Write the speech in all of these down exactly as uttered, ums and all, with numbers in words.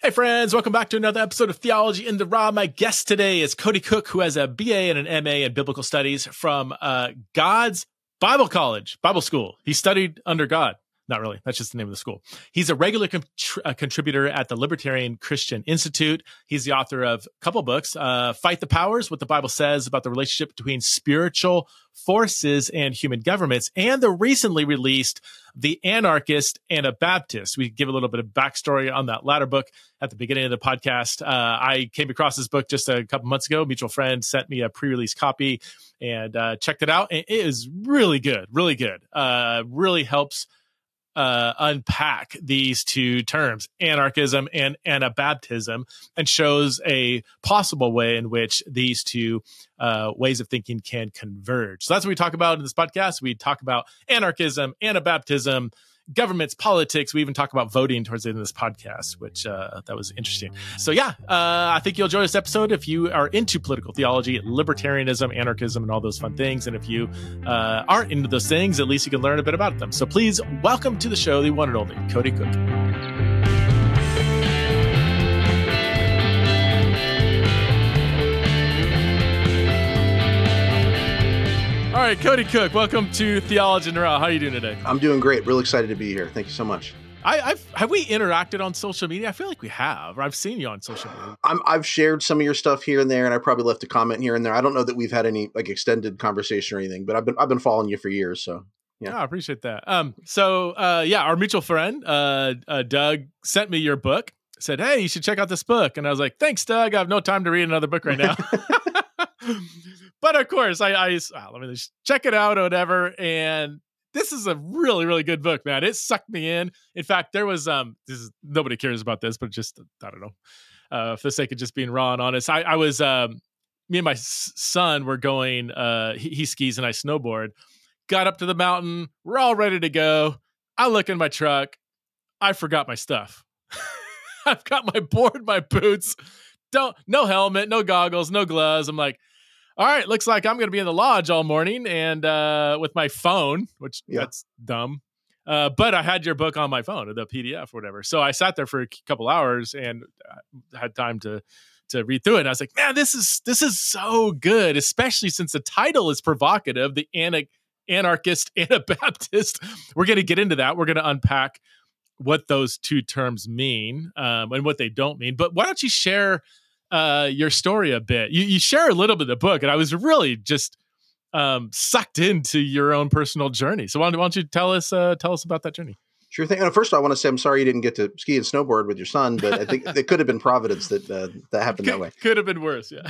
Hey friends, welcome back to another episode of Theology in the Raw. My guest today is Cody Cook, who has a B A and an M A in Biblical Studies from uh, God's Bible College, Bible School. He studied under God. Not really. That's just the name of the school. He's a regular contr- uh, contributor at the Libertarian Christian Institute. He's the author of a couple books, uh, Fight the Powers, What the Bible Says About the Relationship Between Spiritual Forces and Human Governments, and the recently released The Anarchist and a Baptist. We give a little bit of backstory on that latter book at the beginning of the podcast. Uh, I came across this book just a couple months ago. A mutual friend sent me a pre-release copy and uh, checked it out. And it is really good, really good. Uh, really helps Uh, unpack these two terms, anarchism and Anabaptism, and shows a possible way in which these two uh, ways of thinking can converge. So that's what we talk about in this podcast. We talk about anarchism, Anabaptism, governments, politics. We even talk about voting towards the end of this podcast, which uh, that was interesting. So yeah, uh, I think you'll enjoy this episode if you are into political theology, libertarianism, anarchism, and all those fun things. And if you uh, aren't into those things, at least you can learn a bit about them. So please welcome to the show, the one and only Cody Cook. All right, Cody Cook, welcome to Theology in the Raw. How are you doing today? I'm doing great. Real excited to be here. Thank you so much. I, I've have we interacted on social media? I feel like we have. I've seen you on social media. I'm, I've shared some of your stuff here and there, and I probably left a comment here and there. I don't know that we've had any like extended conversation or anything, but I've been I've been following you for years. So yeah, oh, I appreciate that. Um, so uh, yeah, our mutual friend uh, uh, Doug sent me your book. Said, hey, you should check out this book, and I was like, thanks, Doug. I have no time to read another book right now. But of course, I, I oh, let me just check it out or whatever. And this is a really, really good book, man. It sucked me in. In fact, there was um, this is nobody cares about this, but just I don't know, uh, for the sake of just being raw and honest, I, I was um, me and my s- son were going. Uh, he, he skis and I snowboard. Got up to the mountain. We're all ready to go. I look in my truck. I forgot my stuff. I've got my board, my boots. Don't no helmet, no goggles, no gloves. I'm like, all right, looks like I'm going to be in the lodge all morning and uh, with my phone, which yeah. That's dumb. Uh, but I had your book on my phone, the P D F or whatever. So I sat there for a couple hours and had time to to read through it. And I was like, man, this is this is so good, especially since the title is provocative, the Ana- Anarchist Anabaptist. We're going to get into that. We're going to unpack what those two terms mean um, and what they don't mean. But why don't you share Uh, your story a bit? You, you share a little bit of the book, and I was really just um, sucked into your own personal journey. So why don't, why don't you tell us uh, tell us about that journey? Sure thing. And first, I want to say I'm sorry you didn't get to ski and snowboard with your son, but I think it could have been Providence that uh, that happened could, that way. Could have been worse. Yeah.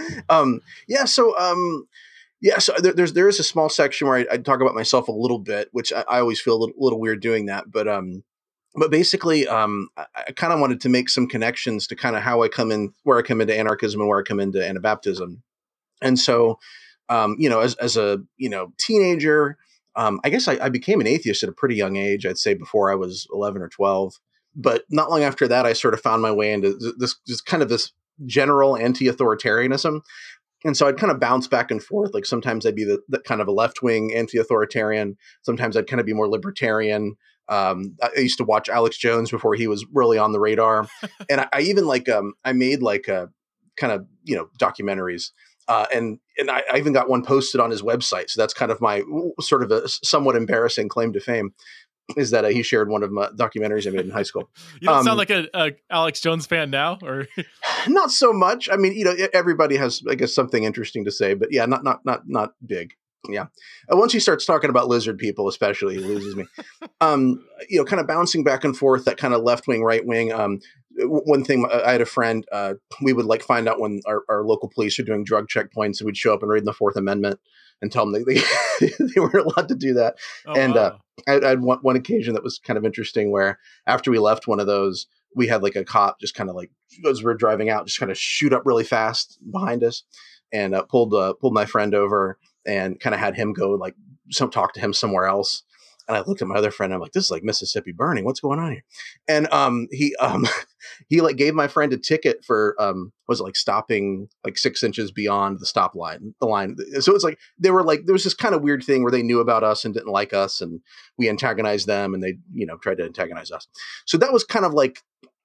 um, yeah. So um, yeah. So there, there's there is a small section where I, I talk about myself a little bit, which I, I always feel a little, little weird doing that, but um. But basically, um, I, I kind of wanted to make some connections to kind of how I come in, where I come into anarchism and where I come into Anabaptism. And so, um, you know, as, as a, you know, teenager, um, I guess I, I became an atheist at a pretty young age, I'd say before I was eleven or twelve. But not long after that, I sort of found my way into this, this kind of this general anti-authoritarianism. And so I'd kind of bounce back and forth. Like sometimes I'd be the, the kind of a left-wing anti-authoritarian. Sometimes I'd kind of be more libertarian. Um, I used to watch Alex Jones before he was really on the radar. And I, I even like, um, I made like a kind of, you know, documentaries. Uh, and and I, I even got one posted on his website. So that's kind of my sort of a somewhat embarrassing claim to fame, is that uh, he shared one of my documentaries I made in high school. You don't um, sound like a, a Alex Jones fan now, or not so much. I mean, you know, everybody has, I guess, something interesting to say, but yeah, not not not not big. Yeah. Uh, once he starts talking about lizard people, especially, he loses me. Um, you know, kind of bouncing back and forth, that kind of left wing, right wing. Um, w- one thing, I had a friend, uh, we would like find out when our, our local police are doing drug checkpoints, and we'd show up and read the Fourth Amendment and tell them they, they, they weren't allowed to do that. oh, and wow. uh, I, I had one, one occasion that was kind of interesting where after we left one of those, we had like a cop just kind of like, as we're driving out, just kind of shoot up really fast behind us and uh, pulled uh, pulled my friend over and kind of had him go like some talk to him somewhere else. And I looked at my other friend. And I'm like, this is like Mississippi burning. What's going on here? And um, he um, he like gave my friend a ticket for um, was it like stopping like six inches beyond the stop line, the line. So it's like they were like there was this kind of weird thing where they knew about us and didn't like us, and we antagonized them, and they you know tried to antagonize us. So that was kind of like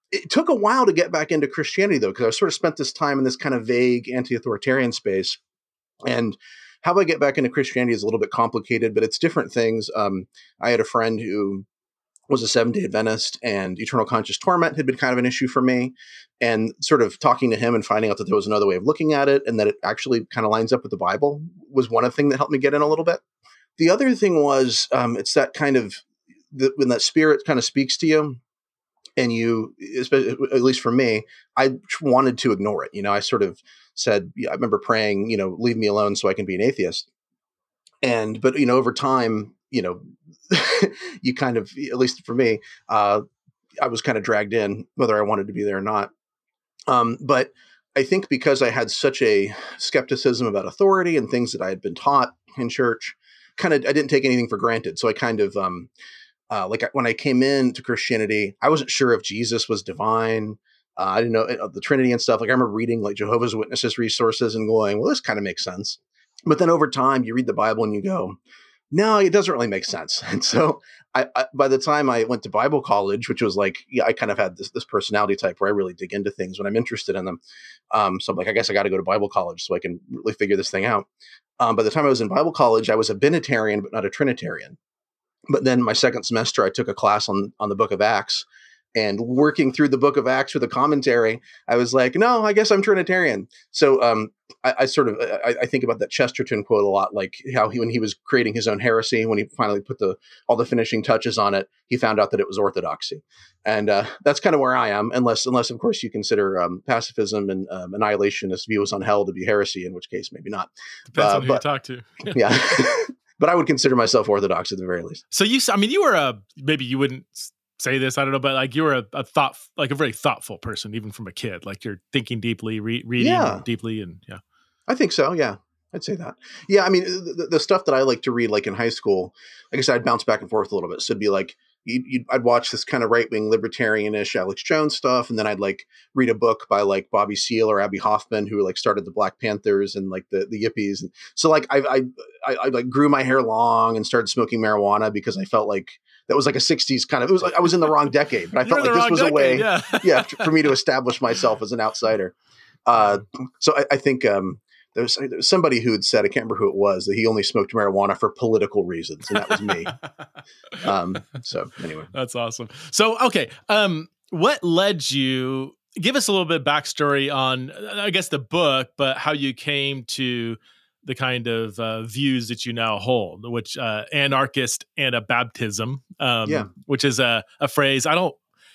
it took a while to get back into Christianity, though, because I sort of spent this time in this kind of vague anti-authoritarian space. And how I get back into Christianity is a little bit complicated, but it's different things. Um, I had a friend who was a Seventh-day Adventist, and eternal conscious torment had been kind of an issue for me. And sort of talking to him and finding out that there was another way of looking at it and that it actually kind of lines up with the Bible was one of the things that helped me get in a little bit. The other thing was um, it's that kind of, the, when that spirit kind of speaks to you, and you, especially, at least for me, I wanted to ignore it. You know, I sort of said, yeah, I remember praying, you know, leave me alone so I can be an atheist. And, but, you know, over time, you know, you kind of, at least for me, uh, I was kind of dragged in, whether I wanted to be there or not. Um, but I think because I had such a skepticism about authority and things that I had been taught in church, kind of, I didn't take anything for granted. So I kind of, um, uh, like when I came into Christianity, I wasn't sure if Jesus was divine. Uh, I didn't know uh, the Trinity and stuff. Like I remember reading like Jehovah's Witnesses resources and going, well, this kind of makes sense. But then over time, you read the Bible and you go, no, it doesn't really make sense. And so I, I, by the time I went to Bible college, which was like, yeah, I kind of had this, this personality type where I really dig into things when I'm interested in them. Um, so I'm like, I guess I got to go to Bible college so I can really figure this thing out. Um, by the time I was in Bible college, I was a Binitarian, but not a Trinitarian. But then my second semester, I took a class on, on the book of Acts. And working through the book of Acts with a commentary, I was like, no, I guess I'm Trinitarian. So um, I, I sort of, I, I think about that Chesterton quote a lot, like how he, when he was creating his own heresy, when he finally put the all the finishing touches on it, he found out that it was orthodoxy. And uh, that's kind of where I am, unless, unless of course, you consider um, pacifism and um, annihilationist views on hell to be heresy, in which case maybe not. Depends uh, on who but, you talk to. Yeah. But I would consider myself Orthodox at the very least. So you, I mean, you were a, maybe you wouldn't say this, I don't know, but like you were a, a thought, like a very thoughtful person, even from a kid, like you're thinking deeply, re- reading yeah. deeply. And yeah, I think so. Yeah. I'd say that. Yeah. I mean, the, the stuff that I like to read, like in high school, like I said, I'd bounce back and forth a little bit. So it'd be like, you'd, you'd, I'd watch this kind of right-wing libertarian-ish Alex Jones stuff. And then I'd like read a book by like Bobby Seale or Abby Hoffman, who like started the Black Panthers and like the, the Yippies. And so like, I, I, I, I like grew my hair long and started smoking marijuana because I felt like that was like a sixties kind of, it was like, I was in the wrong decade, but I felt like this was decade, a way yeah. yeah, for me to establish myself as an outsider. Uh, so I, I think, um, There was, there was somebody who had said, I can't remember who it was, that he only smoked marijuana for political reasons. And that was me. um, so anyway. That's awesome. So, okay. Um, what led you, give us a little bit of backstory on, I guess, the book, but how you came to the kind of uh, views that you now hold, which uh, anarchist anabaptism, um, yeah. which is a, a phrase I don't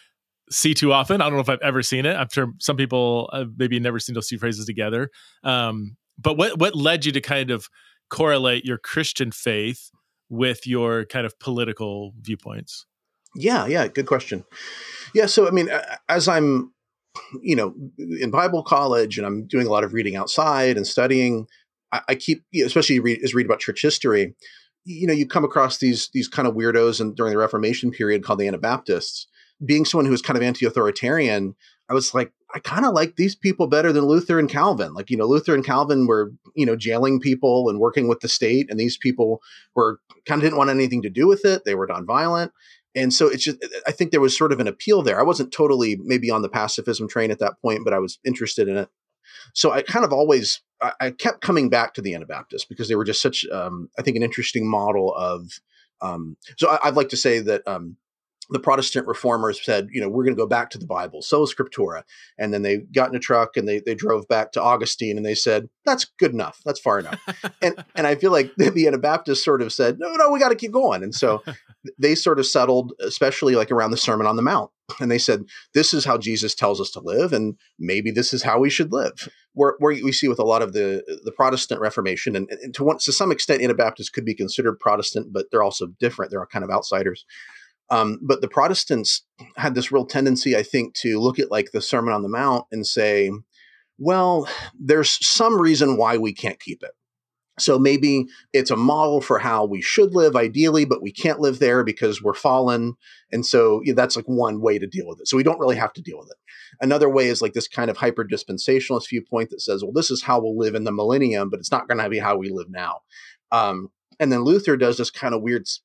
see too often. I don't know if I've ever seen it. I'm sure some people uh, maybe never seen those two phrases together. Um, But what, what led you to kind of correlate your Christian faith with your kind of political viewpoints? Yeah, yeah, good question. Yeah, so I mean, as I'm, you know, in Bible college and I'm doing a lot of reading outside and studying, I, I keep, especially read, as read about church history, you know, you come across these these kind of weirdos and during the Reformation period called the Anabaptists. Being someone who was kind of anti-authoritarian, I was like, I kind of like these people better than Luther and Calvin. Like, you know, Luther and Calvin were, you know, jailing people and working with the state. And these people were kind of didn't want anything to do with it. They were nonviolent. And so it's just, I think there was sort of an appeal there. I wasn't totally maybe on the pacifism train at that point, but I was interested in it. So I kind of always, I, I kept coming back to the Anabaptists because they were just such, um, I think, an interesting model of, um, so I, I'd like to say that, um, the Protestant reformers said, you know, we're going to go back to the Bible, sola scriptura. And then they got in a truck and they they drove back to Augustine and they said, that's good enough. That's far enough. and and I feel like the Anabaptists sort of said, no, no, we got to keep going. And so they sort of settled, especially like around the Sermon on the Mount. And they said, this is how Jesus tells us to live. And maybe this is how we should live. Where, where we see with a lot of the, the Protestant Reformation, and, and to, one, to some extent, Anabaptists could be considered Protestant, but they're also different. They're kind of outsiders. Um, but the Protestants had this real tendency, I think, to look at like the Sermon on the Mount and say, well, there's some reason why we can't keep it. So maybe it's a model for how we should live ideally, but we can't live there because we're fallen. And so yeah, that's like one way to deal with it. So we don't really have to deal with it. Another way is like this kind of hyper dispensationalist viewpoint that says, well, this is how we'll live in the millennium, but it's not going to be how we live now. Um, and then Luther does this kind of weird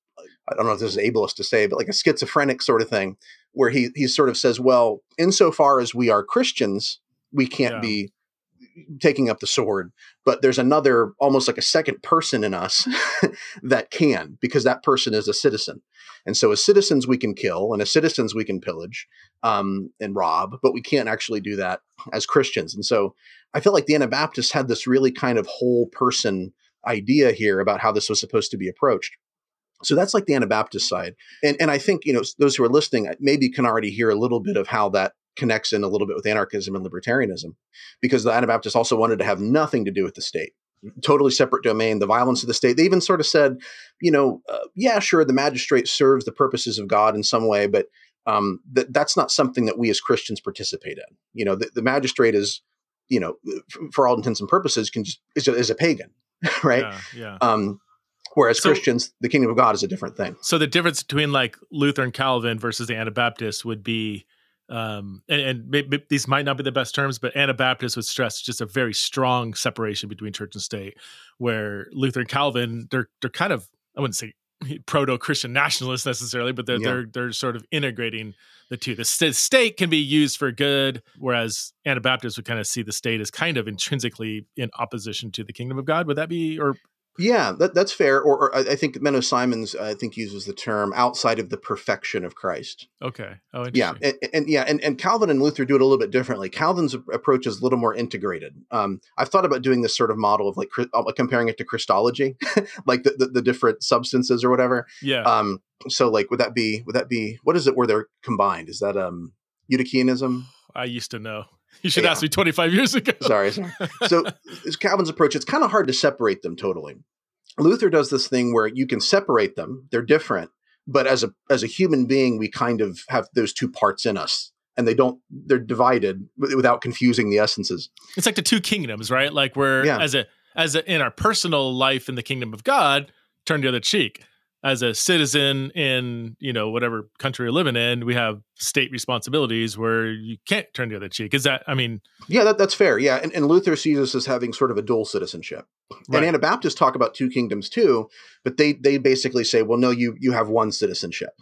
I don't know if this is ableist to say, but like a schizophrenic sort of thing, where he he sort of says, well, insofar as we are Christians, we can't Yeah. be taking up the sword, but there's another, almost like a second person in us that can, because that person is a citizen. And so as citizens, we can kill, and as citizens, we can pillage um, and rob, but we can't actually do that as Christians. And so I feel like the Anabaptists had this really kind of whole person idea here about how this was supposed to be approached. So that's like the Anabaptist side. And, and I think, you know, those who are listening maybe can already hear a little bit of how that connects in a little bit with anarchism and libertarianism, because the Anabaptists also wanted to have nothing to do with the state, totally separate domain, the violence of the state. They even sort of said, you know, uh, yeah, sure, the magistrate serves the purposes of God in some way, but um, th- that's not something that we as Christians participate in. You know, the, the magistrate is, you know, f- for all intents and purposes, can just is a, is a pagan, right? Yeah. Yeah. Um, whereas So- Christians, the kingdom of God is a different thing. So the difference between like Luther and Calvin versus the Anabaptists would be, um, and, and maybe these might not be the best terms, but Anabaptists would stress just a very strong separation between church and state, where Luther and Calvin, they're they're kind of, I wouldn't say proto-Christian nationalists necessarily, but they're Yeah. they're they're sort of integrating the two. The st- state can be used for good, whereas Anabaptists would kind of see the state as kind of intrinsically in opposition to the kingdom of God. Would that be, or Yeah, that, that's fair. Or, or I I think Menno Simons, I think, uses the term outside of the perfection of Christ. okay? Oh, Yeah, interesting. and, and yeah, and, and Calvin and Luther do it a little bit differently. Calvin's approach is a little more integrated. Um, I've thought about doing this sort of model of like Chri- uh, comparing it to Christology, like the, the, the different substances or whatever. Yeah. Um, so, like, would that be would that be what is it where they're combined? Is that um, Eutychianism? I used to know. You should Yeah. ask me twenty-five years ago. Sorry, sorry. So it's Calvin's approach. It's kind of hard to separate them totally. Luther does this thing where you can separate them; they're different, but as a as a human being, we kind of have those two parts in us, and they don't they're divided w- without confusing the essences. It's like the two kingdoms, right? Like we're Yeah. as a as a in our personal life in the kingdom of God, turn the other cheek. As a citizen in, you know, whatever country you're living in, we have state responsibilities where you can't turn the other cheek. Is that, I mean, Yeah, that, that's fair. Yeah, and, and Luther sees us as having sort of a dual citizenship. right. And Anabaptists talk about two kingdoms too, but they they basically say, well, no, you you have one citizenship.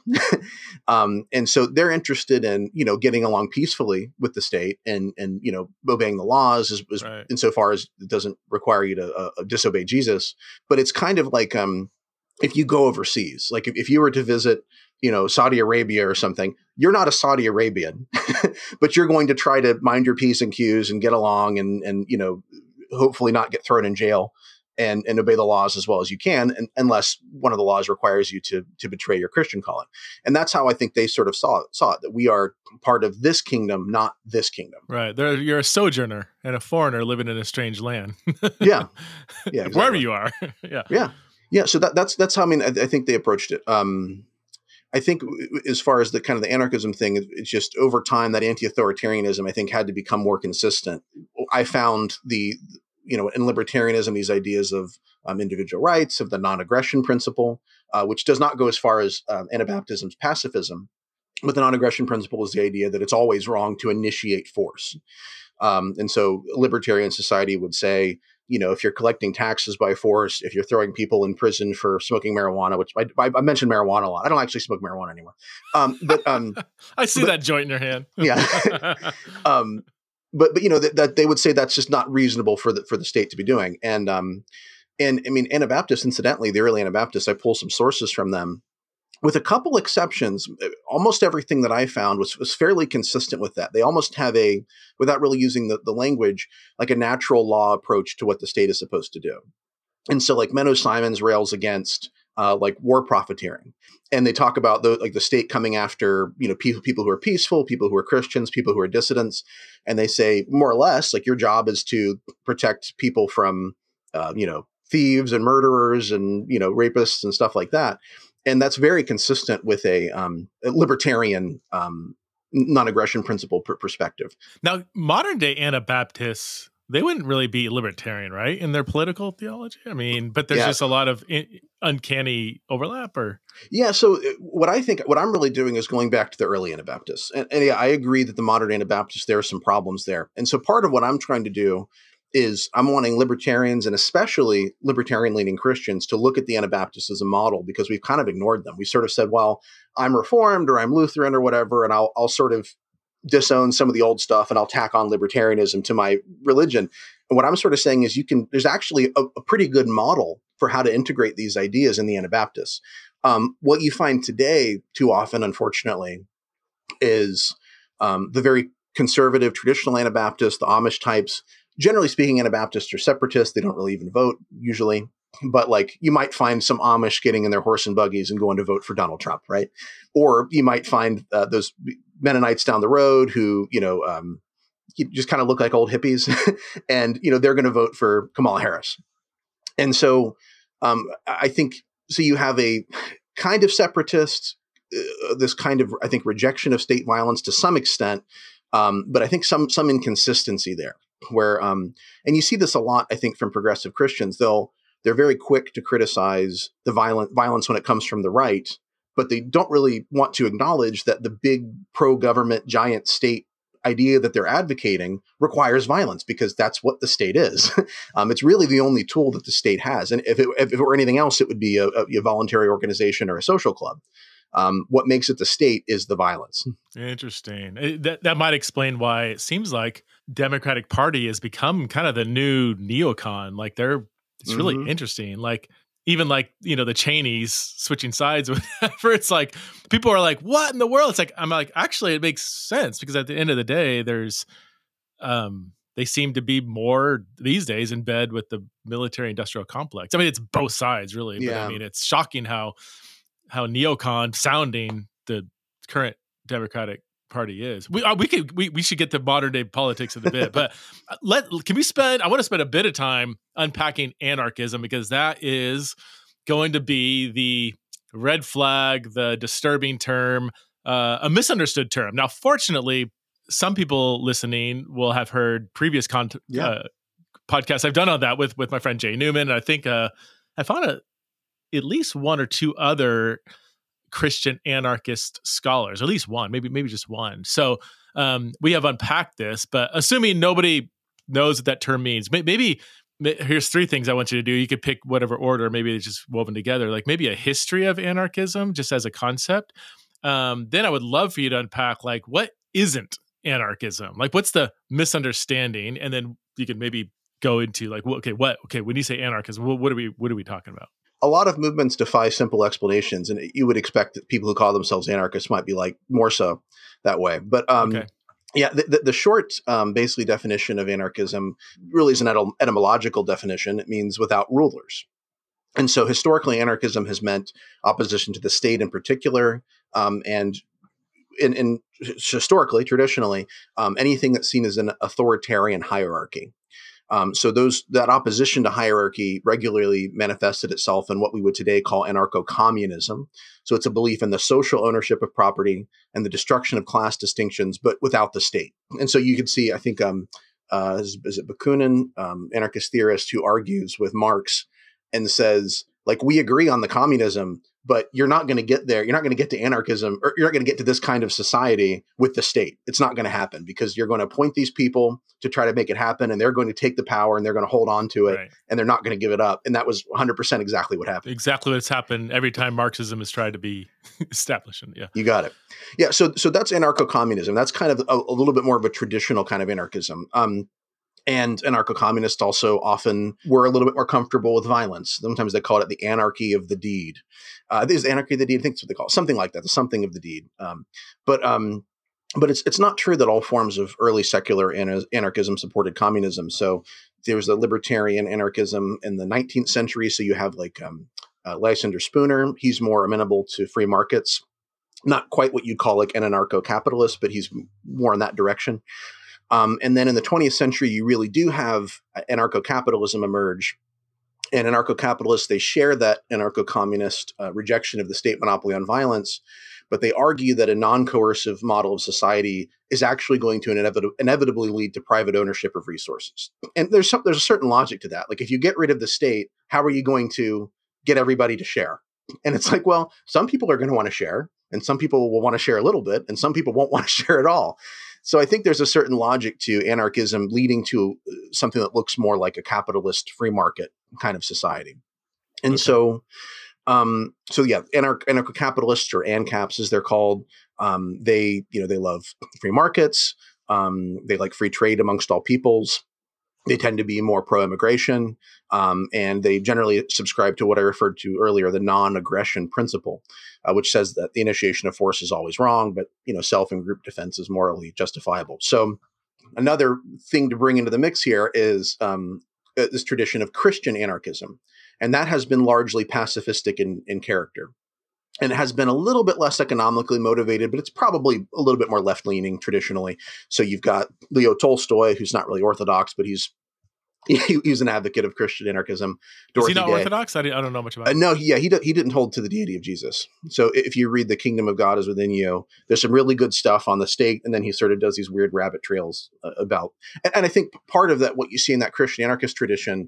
um, and so they're interested in, you know, getting along peacefully with the state and and you know obeying the laws as, as Right. insofar as it doesn't require you to uh, disobey Jesus. But it's kind of like um, if you go overseas, like if, if you were to visit, you know, Saudi Arabia or something, you're not a Saudi Arabian, but you're going to try to mind your P's and Q's and get along and, and, you know, hopefully not get thrown in jail and, and obey the laws as well as you can, and, unless one of the laws requires you to, to betray your Christian calling. And that's how I think they sort of saw it, saw it, that we are part of this kingdom, not this kingdom. Right. There, you're a sojourner and a foreigner living in a strange land. Yeah. Yeah. Wherever exactly. you are. yeah. Yeah. Yeah. So that, that's, that's how, I mean, I, I think they approached it. Um, I think as far as the kind of the anarchism thing, it's just over time that anti-authoritarianism, I think, had to become more consistent. I found the, you know, in libertarianism, these ideas of um, individual rights, of the non-aggression principle, uh, which does not go as far as um, Anabaptism's pacifism. But the non-aggression principle is the idea that it's always wrong to initiate force. Um, and so libertarian society would say, you know, if you're collecting taxes by force, if you're throwing people in prison for smoking marijuana, which I, I, I mentioned marijuana a lot. I don't actually smoke marijuana anymore. Um, but um, I see but- that joint in your hand. yeah. um, but but you know that, that they would say that's just not reasonable for the for the state to be doing. And um, and I mean, Anabaptists, incidentally, the early Anabaptists, I pull some sources from them. With a couple exceptions, almost everything that I found was, was fairly consistent with that. They almost have a, without really using the, the language, like a natural law approach to what the state is supposed to do. And so like Menno Simons rails against uh, like war profiteering. And they talk about the, like the state coming after, you know, people, people who are peaceful, people who are Christians, people who are dissidents. And they say more or less like your job is to protect people from, uh, you know, thieves and murderers and, you know, rapists and stuff like that. And that's very consistent with a, um, a libertarian um, non-aggression principle per- perspective. Now, modern day Anabaptists, they wouldn't really be libertarian, right? In their political theology? I mean, but there's Yeah. just a lot of in, uncanny overlap or. Yeah. So uh, what I think, what I'm really doing is going back to the early Anabaptists. And, and yeah, I agree that the modern Anabaptists, there are some problems there. And so part of what I'm trying to do is I'm wanting libertarians and especially libertarian-leaning Christians to look at the Anabaptists as a model because we've kind of ignored them. We sort of said, well, I'm Reformed or I'm Lutheran or whatever, and I'll, I'll sort of disown some of the old stuff and I'll tack on libertarianism to my religion. And what I'm sort of saying is you can, there's actually a, a pretty good model for how to integrate these ideas in the Anabaptists. Um, what you find today too often, unfortunately, is um, the very conservative, traditional Anabaptists, the Amish types. Generally speaking, Anabaptists are separatists. They don't really even vote usually. But like you might find some Amish getting in their horse and buggies and going to vote for Donald Trump, right? Or you might find uh, those Mennonites down the road who, you know, um, just kind of look like old hippies and, you know, they're going to vote for Kamala Harris. And so um, I think, so you have a kind of separatist, uh, this kind of, I think, rejection of state violence to some extent. Um, but I think some, some inconsistency there where, um, and you see this a lot, I think, from progressive Christians. They'll, they're very quick to criticize the violent violence when it comes from the right, but they don't really want to acknowledge that the big pro-government giant state idea that they're advocating requires violence because that's what the state is. um, it's really the only tool that the state has. And if it, if it were anything else, it would be a, a voluntary organization or a social club. Um, what makes it the state is the violence. Interesting. It, that that might explain why it seems like Democratic Party has become kind of the new neocon. Like they're, it's really mm-hmm. interesting. Like even like, you know, the Cheneys switching sides whenever it's like, people are like, what in the world? It's like, I'm like, actually it makes sense because at the end of the day, there's, um, they seem to be more these days in bed with the military industrial complex. I mean, it's both sides really, but yeah. I mean, it's shocking how, how neocon sounding the current Democratic Party is. We uh, we could we, we should get to modern day politics in a bit, but let can we spend? I want to spend a bit of time unpacking anarchism because that is going to be the red flag, the disturbing term, uh, a misunderstood term. Now, fortunately, some people listening will have heard previous con- yeah. uh, podcasts I've done on that with with my friend Jay Newman, and I think uh, I found a, at least one or two other Christian anarchist scholars, at least one, maybe maybe just one. So um, we have unpacked this, but assuming nobody knows what that term means, maybe, maybe here's three things I want you to do. You could pick whatever order, maybe it's just woven together, like maybe a history of anarchism just as a concept. Um, then I would love for you to unpack like what isn't anarchism? Like what's the misunderstanding? And then you could maybe go into like, well, okay, what, okay, when you say anarchism, what, what are we, what are we talking about? A lot of movements defy simple explanations, and you would expect that people who call themselves anarchists might be like more so that way. But um, okay. yeah, the, the, the short, um, basically definition of anarchism really is an etym- etymological definition. It means without rulers. And so historically, anarchism has meant opposition to the state in particular, um, and in, in historically, traditionally, um, anything that's seen as an authoritarian hierarchy. Um, so those that opposition to hierarchy regularly manifested itself in what we would today call anarcho-communism. So it's a belief in the social ownership of property and the destruction of class distinctions, but without the state. And so you can see, I think, um, uh, is, is it Bakunin, um, anarchist theorist, who argues with Marx and says, like, we agree on the communism, but you're not going to get there. You're not going to get to anarchism, or you're not going to get to this kind of society with the state. It's not going to happen because you're going to appoint these people to try to make it happen, and they're going to take the power and they're going to hold on to it, right. and they're not going to give it up. And that was one hundred percent exactly what happened. Exactly what's happened every time Marxism has tried to be established. Yeah, you got it. Yeah, so so that's anarcho-communism. That's kind of a, a little bit more of a traditional kind of anarchism. Um, And anarcho-communists also often were a little bit more comfortable with violence. Sometimes they call it the anarchy of the deed. Uh, this is anarchy of the deed. I think that's what they call it. Something like that. The something of the deed. Um, but um, but it's it's not true that all forms of early secular anar- anarchism supported communism. So there was a libertarian anarchism in the nineteenth century. So you have like um, uh, Lysander Spooner. He's more amenable to free markets. Not quite what you'd call like an anarcho-capitalist, but he's more in that direction. Um, and then in the twentieth century, you really do have anarcho-capitalism emerge. And anarcho-capitalists, they share that anarcho-communist uh, rejection of the state monopoly on violence, but they argue that a non-coercive model of society is actually going to inevit- inevitably lead to private ownership of resources. And there's some, there's a certain logic to that. Like if you get rid of the state, how are you going to get everybody to share? And it's like, well, some people are going to want to share, and some people will want to share a little bit, and some people won't want to share at all. So I think there's a certain logic to anarchism leading to something that looks more like a capitalist free market kind of society. And Okay. so, um, so yeah, anarch- anarcho-capitalists, or ANCAPs as they're called, um, they, you know, they love free markets. Um, they like free trade amongst all peoples. They tend to be more pro-immigration, um, and they generally subscribe to what I referred to earlier, the non-aggression principle, uh, which says that the initiation of force is always wrong, but you know, self and group defense is morally justifiable. So, another thing to bring into the mix here is um, uh, this tradition of Christian anarchism, and that has been largely pacifistic in, in character. And it has been a little bit less economically motivated, but it's probably a little bit more left-leaning traditionally. So you've got Leo Tolstoy, who's not really orthodox, but he's he, he's an advocate of Christian anarchism. Dorothy Is he not Day. Orthodox? I, I don't know much about uh, him. No, he, yeah, he, he didn't hold to the deity of Jesus. So if you read The Kingdom of God is Within You, there's some really good stuff on the state, and then he sort of does these weird rabbit trails uh, about. And, and I think part of that, what you see in that Christian anarchist tradition,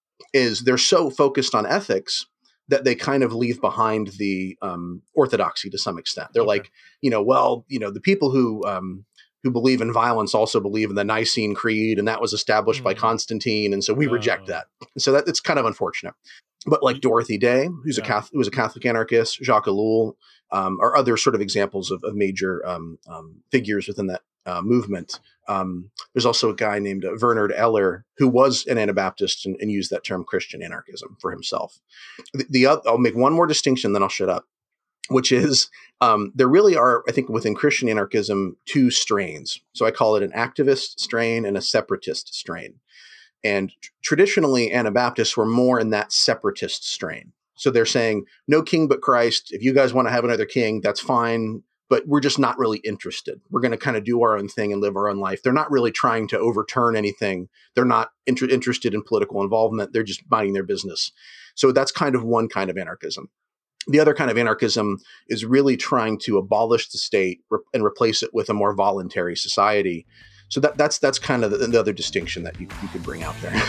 is they're so focused on ethics that they kind of leave behind the um, orthodoxy to some extent. They're Okay. like, you know, well, you know, the people who um, who believe in violence also believe in the Nicene Creed, and that was established mm. by Constantine, and so we oh. reject that. So that it's kind of unfortunate. But like Dorothy Day, who's yeah. a Catholic, who was a Catholic anarchist, Jacques Ellul, um, are other sort of examples of, of major um, um, figures within that uh, movement. Um, there's also a guy named uh, Bernard Eller, who was an Anabaptist and, and used that term Christian anarchism for himself. The, the uh, I'll make one more distinction, then I'll shut up, which is um, there really are, I think, within Christian anarchism, two strains. So I call it an activist strain and a separatist strain. And t- traditionally, Anabaptists were more in that separatist strain. So they're saying, no king but Christ. If you guys want to have another king, that's fine. But we're just not really interested. We're going to kind of do our own thing and live our own life. They're not really trying to overturn anything. They're not inter- interested in political involvement. They're just minding their business. So that's kind of one kind of anarchism. The other kind of anarchism is really trying to abolish the state re- and replace it with a more voluntary society. So that, that's that's kind of the, the other distinction that you, you could bring out there.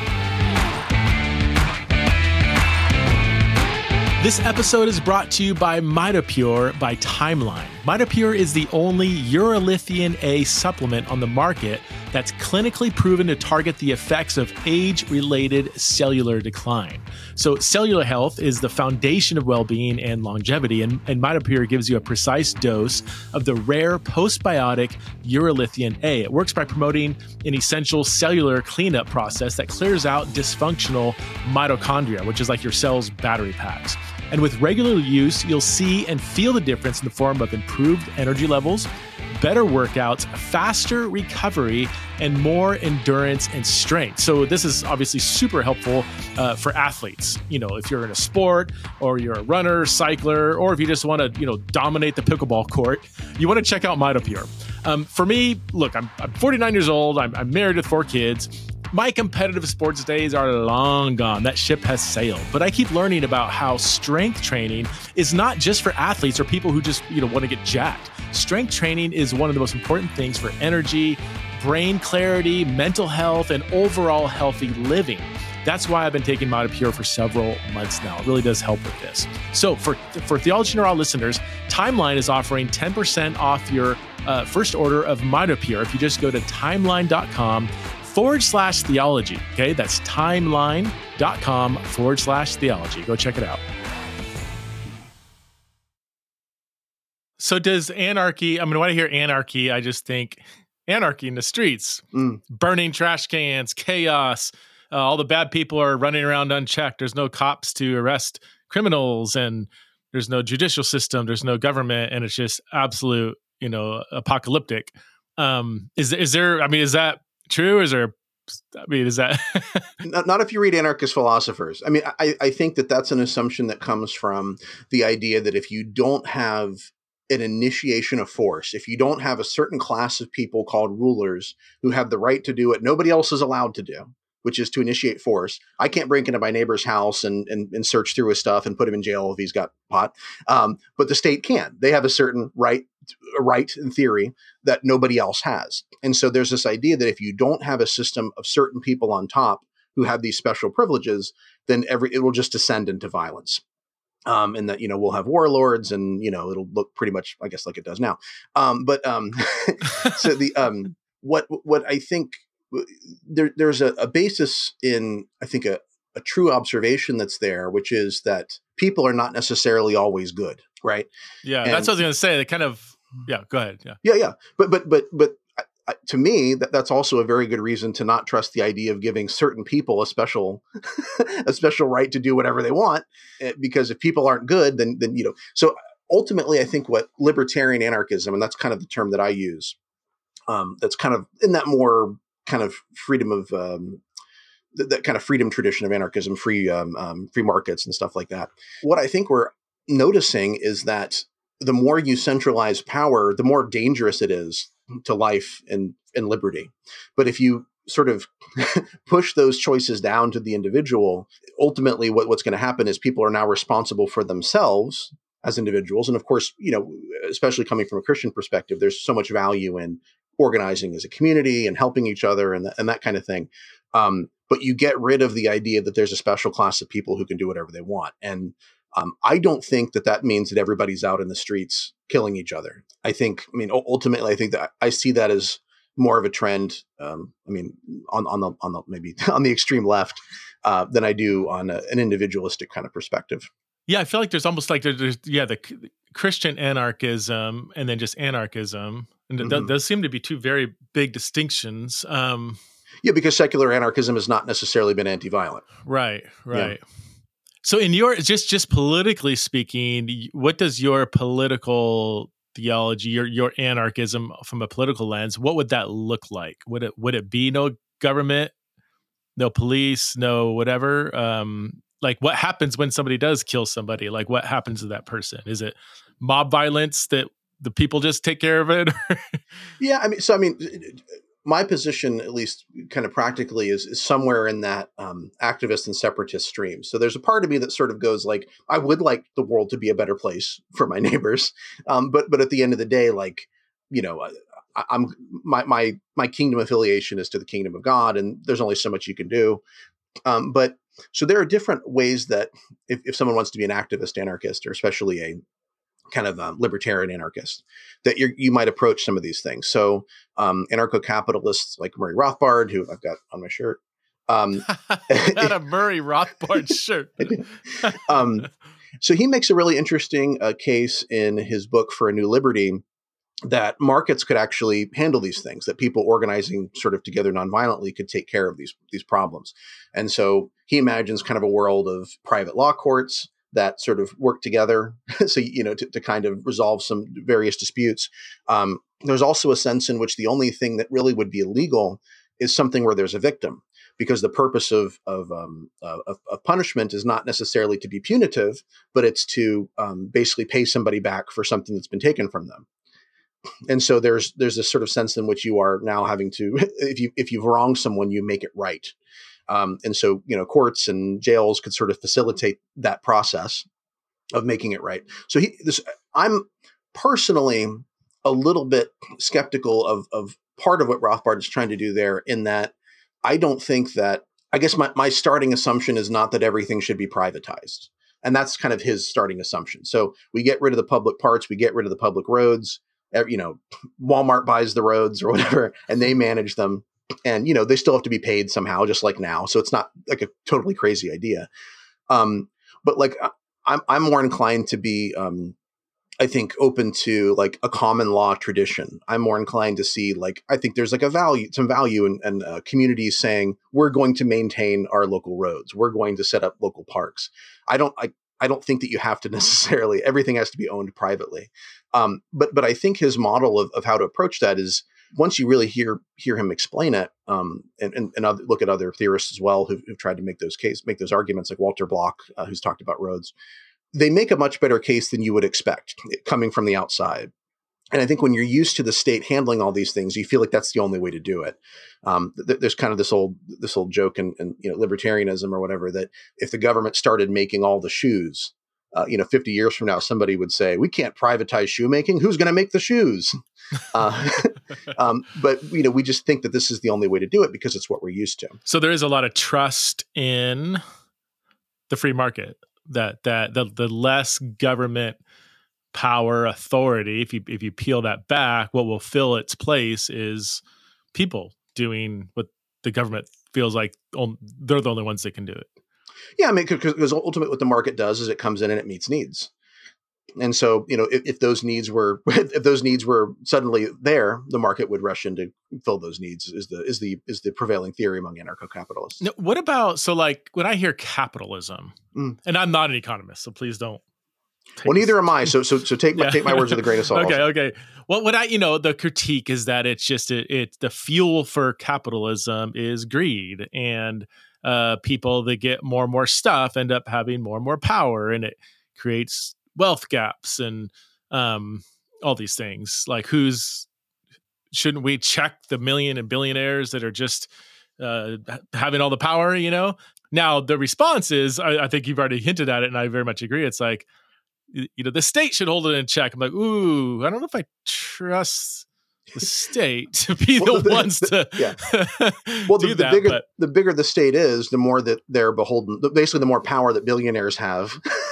This episode is brought to you by MitoPure by Timeline. MitoPure is the only urolithium A supplement on the market that's clinically proven to target the effects of age-related cellular decline. So cellular health is the foundation of well-being and longevity, and, and MitoPure gives you a precise dose of the rare postbiotic urolithium A. It works by promoting an essential cellular cleanup process that clears out dysfunctional mitochondria, which is like your cell's battery packs. And with regular use, you'll see and feel the difference in the form of improved energy levels, better workouts, faster recovery, and more endurance and strength. So this is obviously super helpful uh, for athletes. You know, if you're in a sport, or you're a runner, cycler, or if you just want to, you know, dominate the pickleball court, you want to check out MitoPure. Um, for me, look, I'm, I'm forty-nine years old. I'm, I'm married with four kids. My competitive sports days are long gone. That ship has sailed. But I keep learning about how strength training is not just for athletes or people who just, you know, want to get jacked. Strength training is one of the most important things for energy, brain clarity, mental health, and overall healthy living. That's why I've been taking MitoPure for several months now. It really does help with this. So for, for Theology Neurall listeners, Timeline is offering ten percent off your uh, first order of MitoPure if you just go to timeline.com forward slash theology. Okay, that's timeline.com forward slash theology. Go check it out. So does anarchy, I mean, when I hear anarchy, I just think anarchy in the streets, mm. burning trash cans, chaos, uh, all the bad people are running around unchecked. There's no cops to arrest criminals, and there's no judicial system. There's no government, and it's just absolute, you know, apocalyptic. Um, is, is there, I mean, is that true? Is there, I mean, is that not, not if you read anarchist philosophers? I mean, I, I think that that's an assumption that comes from the idea that if you don't have an initiation of force, if you don't have a certain class of people called rulers who have the right to do what nobody else is allowed to do, which is to initiate force. I can't break into my neighbor's house and, and, and search through his stuff and put him in jail if he's got pot. Um, but the state can. They have a certain right, a right in theory that nobody else has. And so there's this idea that if you don't have a system of certain people on top who have these special privileges, then every it will just descend into violence. Um, and that, you know, we'll have warlords and, you know, it'll look pretty much, I guess, like it does now. Um, but um, so the um, what what I think there, there's a, a basis in, I think, a, a true observation that's there, which is that people are not necessarily always good. Right. Yeah, And, that's what I was going to say. They kind of, yeah, go ahead. Yeah. Yeah. Yeah. But, but, but, but, I, to me, that, that's also a very good reason to not trust the idea of giving certain people a special, a special right to do whatever they want, because if people aren't good, then, then, you know, so ultimately I think what libertarian anarchism, and that's kind of the term that I use, um, that's kind of in that more kind of freedom of, um, th- that kind of freedom tradition of anarchism, free, um, um, free markets and stuff like that. What I think we're noticing is that the more you centralize power, the more dangerous it is to life and, and liberty. But if you sort of push those choices down to the individual, ultimately what, what's going to happen is people are now responsible for themselves as individuals. And of course, you know, especially coming from a Christian perspective, there's so much value in organizing as a community and helping each other and, th- and that kind of thing. Um, but you get rid of the idea that there's a special class of people who can do whatever they want. And Um, I don't think that that means that everybody's out in the streets killing each other. I think, I mean, ultimately, I think that I see that as more of a trend. Um, I mean, on, on the on the maybe on the extreme left uh, than I do on a, an individualistic kind of perspective. Yeah, I feel like there's almost like there's, there's yeah the c- Christian anarchism and then just anarchism, and th- Mm-hmm. those seem to be two very big distinctions. Um, Yeah, because secular anarchism has not necessarily been anti-violent. right, right. Yeah. So, in your just just politically speaking, what does your political theology, your your anarchism from a political lens, what would that look like? Would it would it be no government, no police, no whatever? Um, like, what happens when somebody does kill somebody? Like, what happens to that person? Is it mob violence that the people just take care of it? Yeah, I mean, so I mean, my position, at least kind of practically, is, is somewhere in that um, activist and separatist stream. So there's a part of me that sort of goes like, I would like the world to be a better place for my neighbors, um, but but at the end of the day, like, you know, I, I'm my my my kingdom affiliation is to the kingdom of God, and there's only so much you can do. Um, but so there are different ways that if, if someone wants to be an activist anarchist, or especially a kind of um, libertarian anarchist, that you you might approach some of these things. So um, anarcho-capitalists like Murray Rothbard, who I've got on my shirt. Um, Not a Murray Rothbard shirt. um, so he makes a really interesting uh, case in his book For a New Liberty that markets could actually handle these things, that people organizing sort of together nonviolently could take care of these, these problems. And so he imagines kind of a world of private law courts that sort of work together, so, you know, to, to kind of resolve some various disputes. Um, there's also a sense in which the only thing that really would be illegal is something where there's a victim, because the purpose of of, um, uh, of, of punishment is not necessarily to be punitive, but it's to um, basically pay somebody back for something that's been taken from them. And so there's there's this sort of sense in which you are now having to, if you if you've wronged someone, you make it right. Um, and so, you know, courts and jails could sort of facilitate that process of making it right. So he, this, I'm personally a little bit skeptical of, of part of what Rothbard is trying to do there, in that I don't think that, I guess my, my starting assumption is not that everything should be privatized. And that's kind of his starting assumption. So we get rid of the public parts, we get rid of the public roads, you know, Walmart buys the roads or whatever, and they manage them. And, you know, they still have to be paid somehow, just like now. So it's not like a totally crazy idea. Um, but like, I'm, I'm more inclined to be, um, I think, open to like a common law tradition. I'm more inclined to see, like, I think there's like a value, some value in, in uh, communities saying, we're going to maintain our local roads. We're going to set up local parks. I don't, I, I don't think that you have to necessarily, everything has to be owned privately. Um, but, but I think his model of, of how to approach that is, once you really hear hear him explain it, um, and, and, and other, look at other theorists as well who've, who've tried to make those case make those arguments, like Walter Block, uh, who's talked about roads, they make a much better case than you would expect coming from the outside. And I think when you're used to the state handling all these things, you feel like that's the only way to do it. Um, th- there's kind of this old this old joke in, in you know libertarianism or whatever, that if the government started making all the shoes, uh, you know, fifty years from now, somebody would say, we can't privatize shoemaking. Who's going to make the shoes? Uh, um, but, you know, we just think that this is the only way to do it because it's what we're used to. So there is a lot of trust in the free market. that that the the less government power, authority, if you if you peel that back, what will fill its place is people doing what the government feels like on, they're the only ones that can do it. Yeah, I mean, because ultimately what the market does is it comes in and it meets needs. And so, you know, if, if those needs were if those needs were suddenly there, the market would rush in to fill those needs. Is the is the is the prevailing theory among anarcho-capitalists. Now, what about so like when I hear capitalism, mm. and I'm not an economist, so please don't. Well, neither this. am I. So so so take my, yeah. take my words with a grain of salt. okay, okay. Well, what I you know the critique is that it's just it, it the fuel for capitalism is greed, and uh, people that get more and more stuff end up having more and more power, and it creates wealth gaps and um, all these things. Like, who's shouldn't we check the million and billionaires that are just uh, having all the power? You know. Now the response is, I, I think you've already hinted at it, and I very much agree. It's like, you know, the state should hold it in check. I'm like, ooh, I don't know if I trust the state to be well, the, the ones the, to yeah. well, do the, the that. Bigger, but. the bigger the state is, the more that they're beholden. Basically, the more power that billionaires have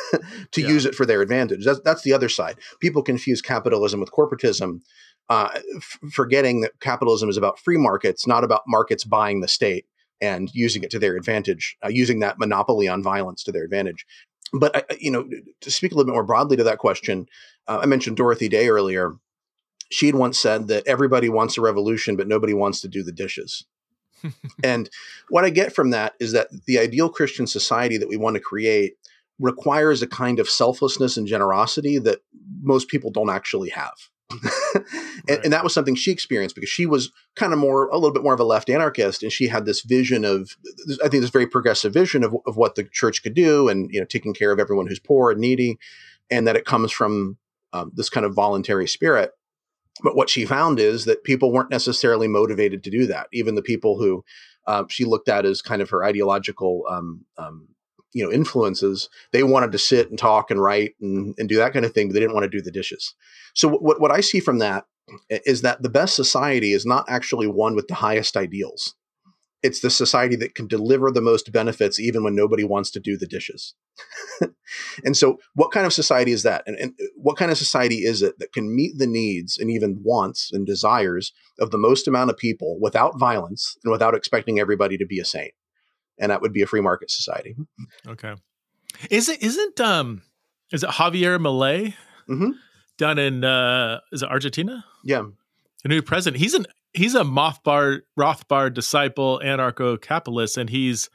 to yeah. use it for their advantage. That's, that's the other side. People confuse capitalism with corporatism, uh, f- forgetting that capitalism is about free markets, not about markets buying the state and using it to their advantage, uh, using that monopoly on violence to their advantage. But, I, you know, to speak a little bit more broadly to that question, uh, I mentioned Dorothy Day earlier. She had once said that everybody wants a revolution, but nobody wants to do the dishes. And what I get from that is that the ideal Christian society that we want to create requires a kind of selflessness and generosity that most people don't actually have. and, right. and that was something she experienced because she was kind of more, a little bit more of a left anarchist. And she had this vision of, I think this very progressive vision of, of what the church could do and, you know, taking care of everyone who's poor and needy, and that it comes from um, this kind of voluntary spirit. But what she found is that people weren't necessarily motivated to do that. Even the people who uh, she looked at as kind of her ideological, um, um, you know, influences, they wanted to sit and talk and write and, and do that kind of thing, but they didn't want to do the dishes. So what, what I see from that is that the best society is not actually one with the highest ideals. It's the society that can deliver the most benefits even when nobody wants to do the dishes. And so what kind of society is that? And, and what kind of society is it that can meet the needs and even wants and desires of the most amount of people without violence and without expecting everybody to be a saint? And that would be a free market society. Okay. Is it, isn't, um, is it Javier Milei mm-hmm. down in, uh, is it Argentina? Yeah. The new president. He's an, he's a Rothbard, Rothbard disciple, anarcho-capitalist, and he's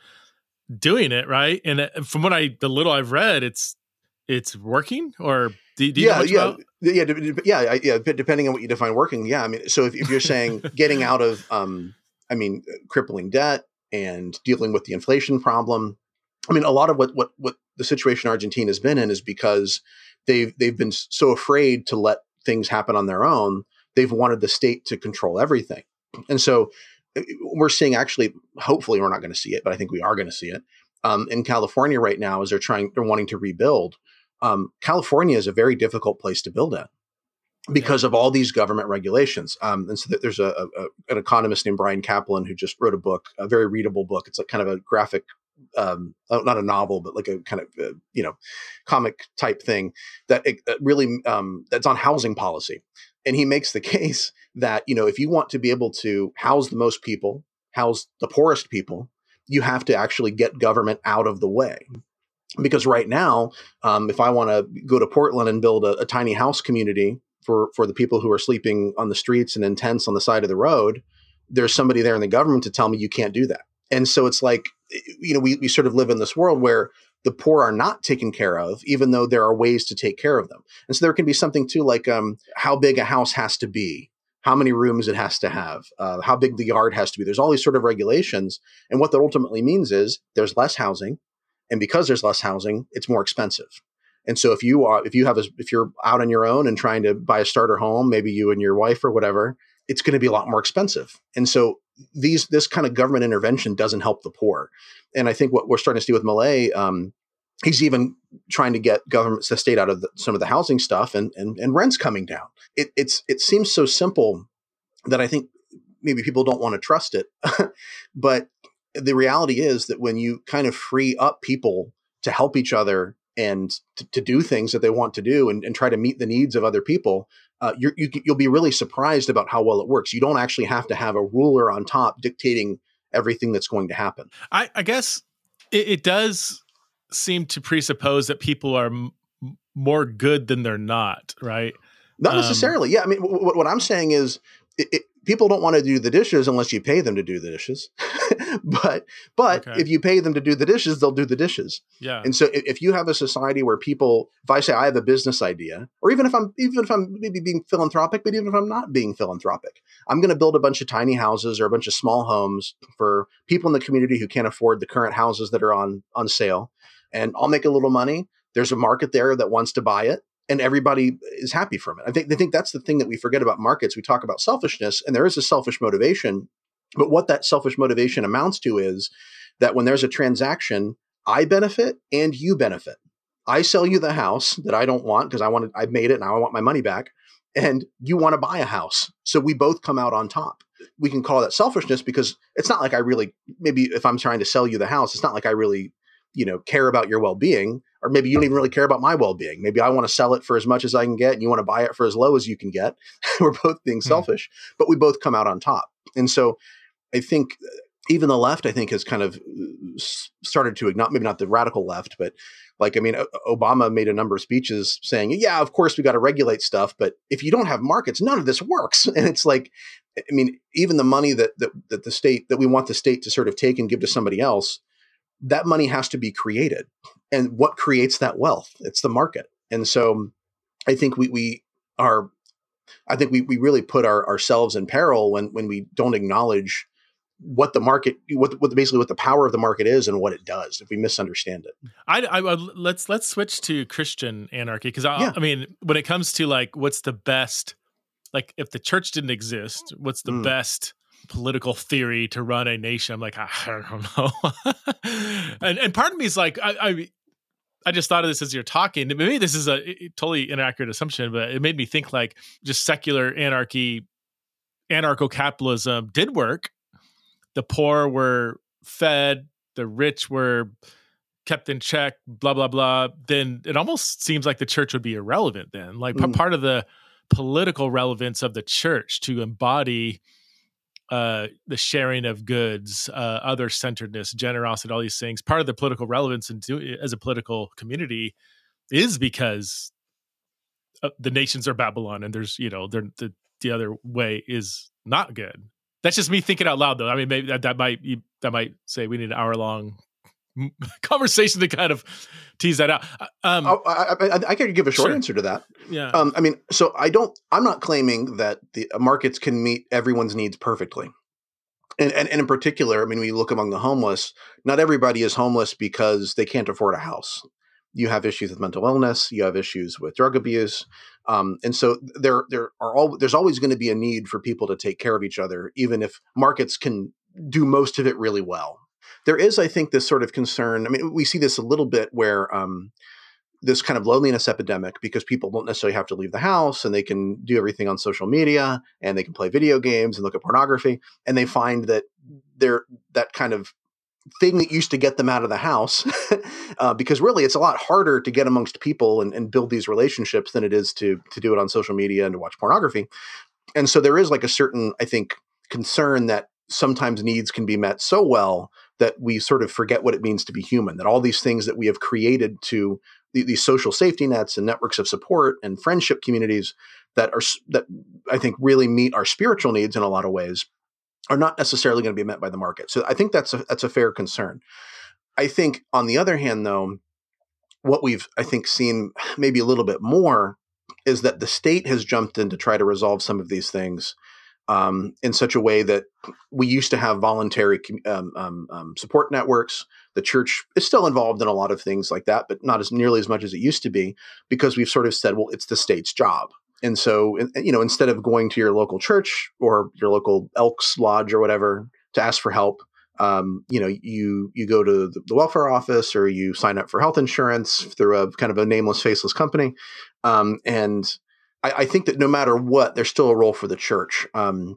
doing it, right? And from what I, the little I've read, it's, it's working, or do, do you yeah, know much yeah, about? yeah, yeah, yeah. Depending on what you define working. Yeah. I mean, so if, if you're saying getting out of, um, I mean, crippling debt and dealing with the inflation problem, I mean, a lot of what, what, what the situation Argentina has been in is because they've, they've been so afraid to let things happen on their own. They've wanted the state to control everything. And so we're seeing, actually, hopefully we're not going to see it, but I think we are going to see it um, in California right now as they're trying, they're wanting to rebuild. Um, California is a very difficult place to build in because yeah. of all these government regulations. Um, and so there's a, a an economist named Brian Kaplan who just wrote a book, a very readable book. It's like kind of a graphic, um, not a novel, but like a kind of, uh, you know, comic type thing that it, uh, really, um, that's on housing policy. And he makes the case that, you know, if you want to be able to house the most people, house the poorest people, you have to actually get government out of the way. Because right now, um, if I want to go to Portland and build a, a tiny house community for, for the people who are sleeping on the streets and in tents on the side of the road, there's somebody there in the government to tell me you can't do that. And so it's like, you know, we, we sort of live in this world where the poor are not taken care of, even though there are ways to take care of them. And so there can be something too, like um, how big a house has to be, how many rooms it has to have, uh, how big the yard has to be. There's all these sort of regulations. And what that ultimately means is there's less housing. And because there's less housing, it's more expensive. And so if you are, if you have, a, if you're out on your own and trying to buy a starter home, maybe you and your wife or whatever, it's going to be a lot more expensive. And so these, this kind of government intervention doesn't help the poor. And I think what we're starting to see with Milei, um, he's even trying to get governments, the state out of the, some of the housing stuff, and and, and rents coming down. It, it's it seems so simple that I think maybe people don't want to trust it. But the reality is that when you kind of free up people to help each other and to, to do things that they want to do and, and try to meet the needs of other people, uh, you're, you, you'll be really surprised about how well it works. You don't actually have to have a ruler on top dictating everything that's going to happen. I, I guess it, it does seem to presuppose that people are m- more good than they're not, right? Not necessarily. Um, yeah. I mean, w- w- what I'm saying is it, it, people don't want to do the dishes unless you pay them to do the dishes. but but okay. if you pay them to do the dishes, they'll do the dishes. Yeah. And so if, if you have a society where people, if I say I have a business idea, or even if I'm even if I'm maybe being philanthropic, but even if I'm not being philanthropic, I'm going to build a bunch of tiny houses or a bunch of small homes for people in the community who can't afford the current houses that are on on sale, and I'll make a little money. There's a market there that wants to buy it, and everybody is happy from it. I think I think that's the thing that we forget about markets. We talk about selfishness, and there is a selfish motivation. But what that selfish motivation amounts to is that when there's a transaction, I benefit and you benefit. I sell you the house that I don't want because I wanted, I've made it and I want my money back. And you want to buy a house. So we both come out on top. We can call that selfishness because it's not like I really, maybe if I'm trying to sell you the house, it's not like I really, you know, care about your well-being, or maybe you don't even really care about my well-being. Maybe I want to sell it for as much as I can get and you want to buy it for as low as you can get. We're both being selfish, hmm. but we both come out on top. And so I think even the left, I think, has kind of started to acknowledge, maybe not the radical left, but like, I mean, Obama made a number of speeches saying, yeah, of course we got to regulate stuff, but if you don't have markets, none of this works. And it's like, I mean, even the money that, that, that the state, that we want the state to sort of take and give to somebody else, that money has to be created. And what creates that wealth? It's the market. And so I think we, we are, I think we, we really put our, ourselves in peril when, when we don't acknowledge what the market, what, what basically what the power of the market is and what it does, if we misunderstand it. I, I, I let's let's switch to Christian anarchy, because I, yeah. I mean, when it comes to like, what's the best, like if the church didn't exist, what's the mm. best political theory to run a nation? I'm like, I, I don't know. and and part of me is like, I, I I just thought of this as you're talking. Maybe this is a, a totally inaccurate assumption, but it made me think like just secular anarchy, anarcho-capitalism did work. The poor were fed, the rich were kept in check, blah, blah, blah. Then it almost seems like the church would be irrelevant then. Like mm. p- part of the political relevance of the church to embody uh, the sharing of goods, uh, other-centeredness, generosity, all these things. Part of the political relevance into, as a political community is because uh, the nations are Babylon, and there's, you know, the the other way is not good. That's just me thinking out loud, though. I mean, maybe that, that might that might say we need an hour long conversation to kind of tease that out. Um, I, I, I could give a short sure. answer to that. Yeah. Um, I mean, so I don't. I'm not claiming that the markets can meet everyone's needs perfectly. And, and, and in particular, I mean, when you look among the homeless, not everybody is homeless because they can't afford a house. You have issues with mental illness. You have issues with drug abuse. Um, and so there, there are all, there's always going to be a need for people to take care of each other, even if markets can do most of it really well. There is, I think, this sort of concern. I mean, we see this a little bit where um, this kind of loneliness epidemic, because people don't necessarily have to leave the house and they can do everything on social media and they can play video games and look at pornography. And they find that they're that kind of thing that used to get them out of the house, uh, because really it's a lot harder to get amongst people and, and build these relationships than it is to to do it on social media and to watch pornography. And so there is like a certain, I think, concern that sometimes needs can be met so well that we sort of forget what it means to be human, that all these things that we have created to the, these social safety nets and networks of support and friendship communities that are, that I think really meet our spiritual needs in a lot of ways, are not necessarily going to be met by the market. So I think that's a, that's a fair concern. I think on the other hand, though, what we've, I think, seen maybe a little bit more is that the state has jumped in to try to resolve some of these things um, in such a way that we used to have voluntary um, um, um, support networks. The church is still involved in a lot of things like that, but not as nearly as much as it used to be, because we've sort of said, well, it's the state's job. And so, you know, instead of going to your local church or your local Elks Lodge or whatever to ask for help, um, you know, you you go to the welfare office or you sign up for health insurance through a kind of a nameless, faceless company. Um, and I, I think that no matter what, there's still a role for the church. Um,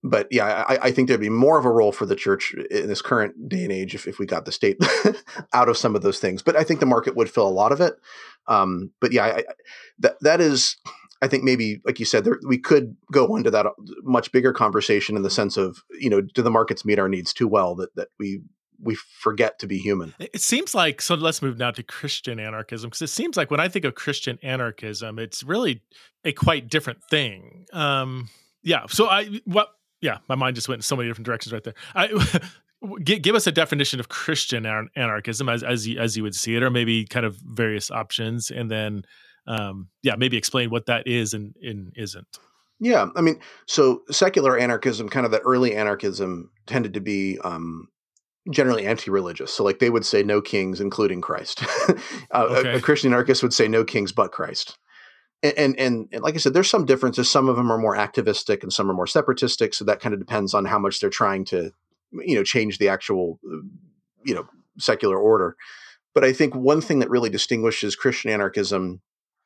but yeah, I, I think there'd be more of a role for the church in this current day and age if, if we got the state out of some of those things. But I think the market would fill a lot of it. Um, but yeah, I, I, that that is, I think maybe like you said, there, we could go into that much bigger conversation in the sense of, you know, do the markets meet our needs too well that that we we forget to be human? It seems like, so let's move now to Christian anarchism, because it seems like when I think of Christian anarchism, it's really a quite different thing. Um, yeah. So I, what, yeah, my mind just went in so many different directions right there. I, give, give us a definition of Christian an- anarchism as, as you, as you would see it, or maybe kind of various options. And then, um, yeah, maybe explain what that is and, and isn't. Yeah. I mean, so secular anarchism, kind of that early anarchism tended to be, um, generally anti-religious. So like they would say no kings, including Christ. uh, Okay. a, a Christian anarchist would say no kings but Christ. And, and, and, and like I said, there's some differences. Some of them are more activistic and some are more separatistic. So that kind of depends on how much they're trying to, you know, change the actual, you know, secular order. But I think one thing that really distinguishes Christian anarchism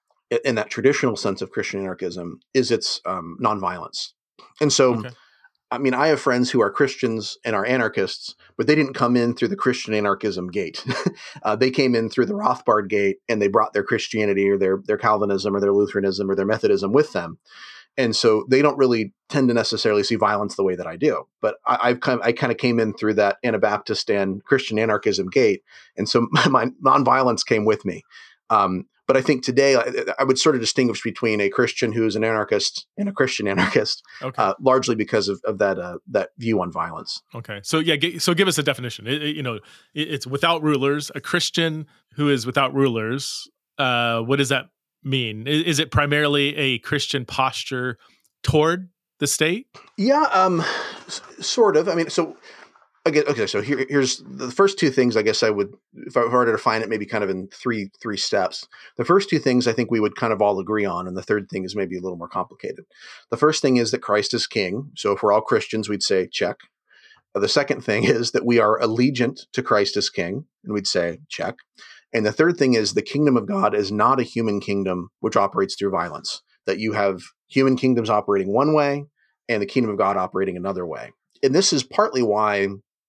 in that traditional sense of Christian anarchism is its um, nonviolence. And so, Okay. I mean, I have friends who are Christians and are anarchists, but they didn't come in through the Christian anarchism gate. uh, they came in through the Rothbard gate, and they brought their Christianity or their their Calvinism or their Lutheranism or their Methodism with them. And so they don't really tend to necessarily see violence the way that I do. But I, I've kind of, I kind of came in through that Anabaptist and Christian anarchism gate, and so my, my nonviolence came with me. Um, But I think today I, I would sort of distinguish between a Christian who is an anarchist and a Christian anarchist, Okay. uh, largely because of, of that uh, that view on violence. Okay. So yeah, g- so give us a definition. It, it- you know, it, it's without rulers. A Christian who is without rulers. Uh, what does that mean? Is, is it primarily a Christian posture toward the state? Yeah, um, s- sort of. I mean, so okay, okay. So here, here's the first two things. I guess I would, if I were to define it, maybe kind of in three three steps. The first two things I think we would kind of all agree on, and the third thing is maybe a little more complicated. The first thing is that Christ is King. So if we're all Christians, we'd say check. The second thing is that we are allegiant to Christ as King, and we'd say check. And the third thing is the kingdom of God is not a human kingdom which operates through violence. That you have human kingdoms operating one way, and the kingdom of God operating another way. And this is partly why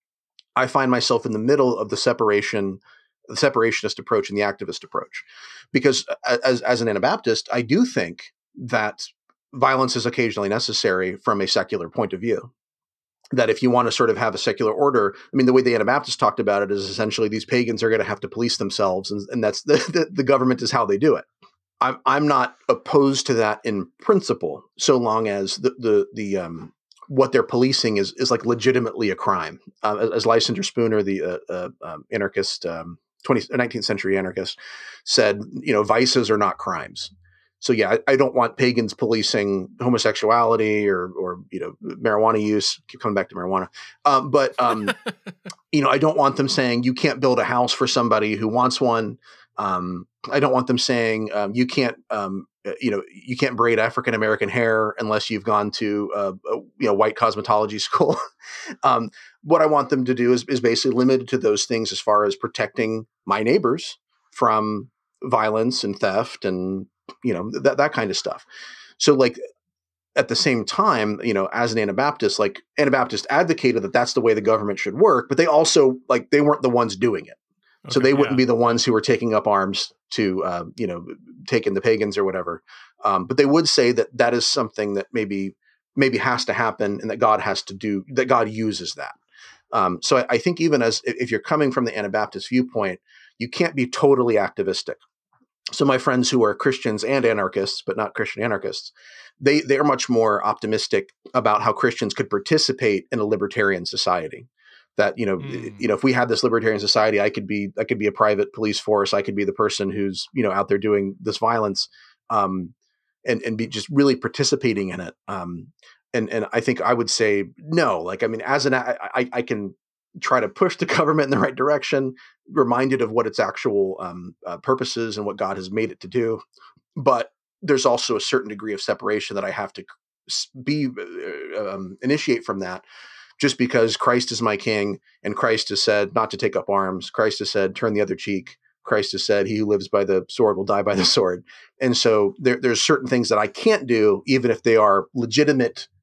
I find myself in the middle of the separation, the separationist approach and the activist approach. Because as, as an Anabaptist, I do think that violence is occasionally necessary from a secular point of view. That if you want to sort of have a secular order, I mean, the way the Anabaptists talked about it is essentially these pagans are going to have to police themselves, and, and that's the, the, the government is how they do it. I'm, I'm not opposed to that in principle, so long as the, the, the, um, what they're policing is is like legitimately a crime. Uh, as, as Lysander Spooner, the uh, uh, um, anarchist, um, twentieth, nineteenth century anarchist, said, you know, vices are not crimes. So yeah, I, I don't want pagans policing homosexuality or or you know marijuana use. Keep coming back to marijuana, um, but um, you know, I don't want them saying you can't build a house for somebody who wants one. Um, I don't want them saying um, you can't, um, you know, you can't braid African American hair unless you've gone to uh, a you know white cosmetology school. um, what I want them to do is, is basically limited to those things as far as protecting my neighbors from violence and theft and you know that that kind of stuff. So like at the same time, you know, as an Anabaptist, like Anabaptist advocated that that's the way the government should work, but they also like they weren't the ones doing it. So Okay, they wouldn't yeah. be the ones who were taking up arms to, uh, you know, take in the pagans or whatever. Um, but they would say that that is something that maybe maybe has to happen and that God has to do, that God uses that. Um, so I, I think even as if you're coming from the Anabaptist viewpoint, you can't be totally activistic. So my friends who are Christians and anarchists, but not Christian anarchists, they they're much more optimistic about how Christians could participate in a libertarian society. That you know, Mm. you know, if we had this libertarian society, I could be, I could be a private police force. I could be the person who's you know out there doing this violence, um, and and be just really participating in it. Um, and and I think I would say no. Like I mean, as an I, I, I can try to push the government in the right direction, reminded of what its actual um, uh, purposes and what God has made it to do. But there's also a certain degree of separation that I have to be uh, um, initiate from that. Just because Christ is my king and Christ has said not to take up arms. Christ has said, turn the other cheek. Christ has said, he who lives by the sword will die by the sword. And so there, there's certain things that I can't do, even if they are legitimate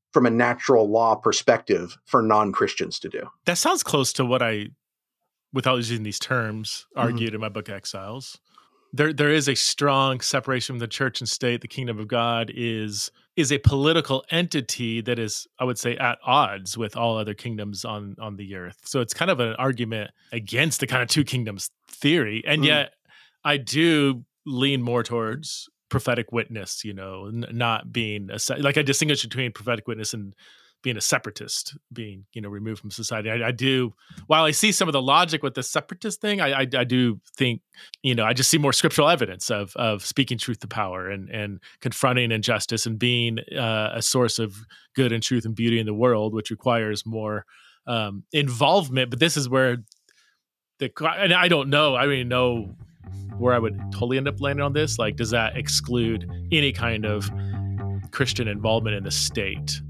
from a natural law perspective for non-Christians to do. That sounds close to what I, without using these terms, argued mm-hmm. in my book Exiles. There, there is a strong separation from the church and state. The kingdom of God is is a political entity that is, I would say, at odds with all other kingdoms on, on the earth. So it's kind of an argument against the kind of two kingdoms theory. And mm. yet I do lean more towards prophetic witness, you know, n- not being, a, like I distinguish between prophetic witness and being a separatist, being, you know, removed from society. I, I do, while I see some of the logic with the separatist thing, I, I, I do think, you know, I just see more scriptural evidence of of speaking truth to power and and confronting injustice and being uh, a source of good and truth and beauty in the world, which requires more um, involvement. But this is where the, and I don't know, I don't even know where I would totally end up landing on this. Like, does that exclude any kind of Christian involvement in the state?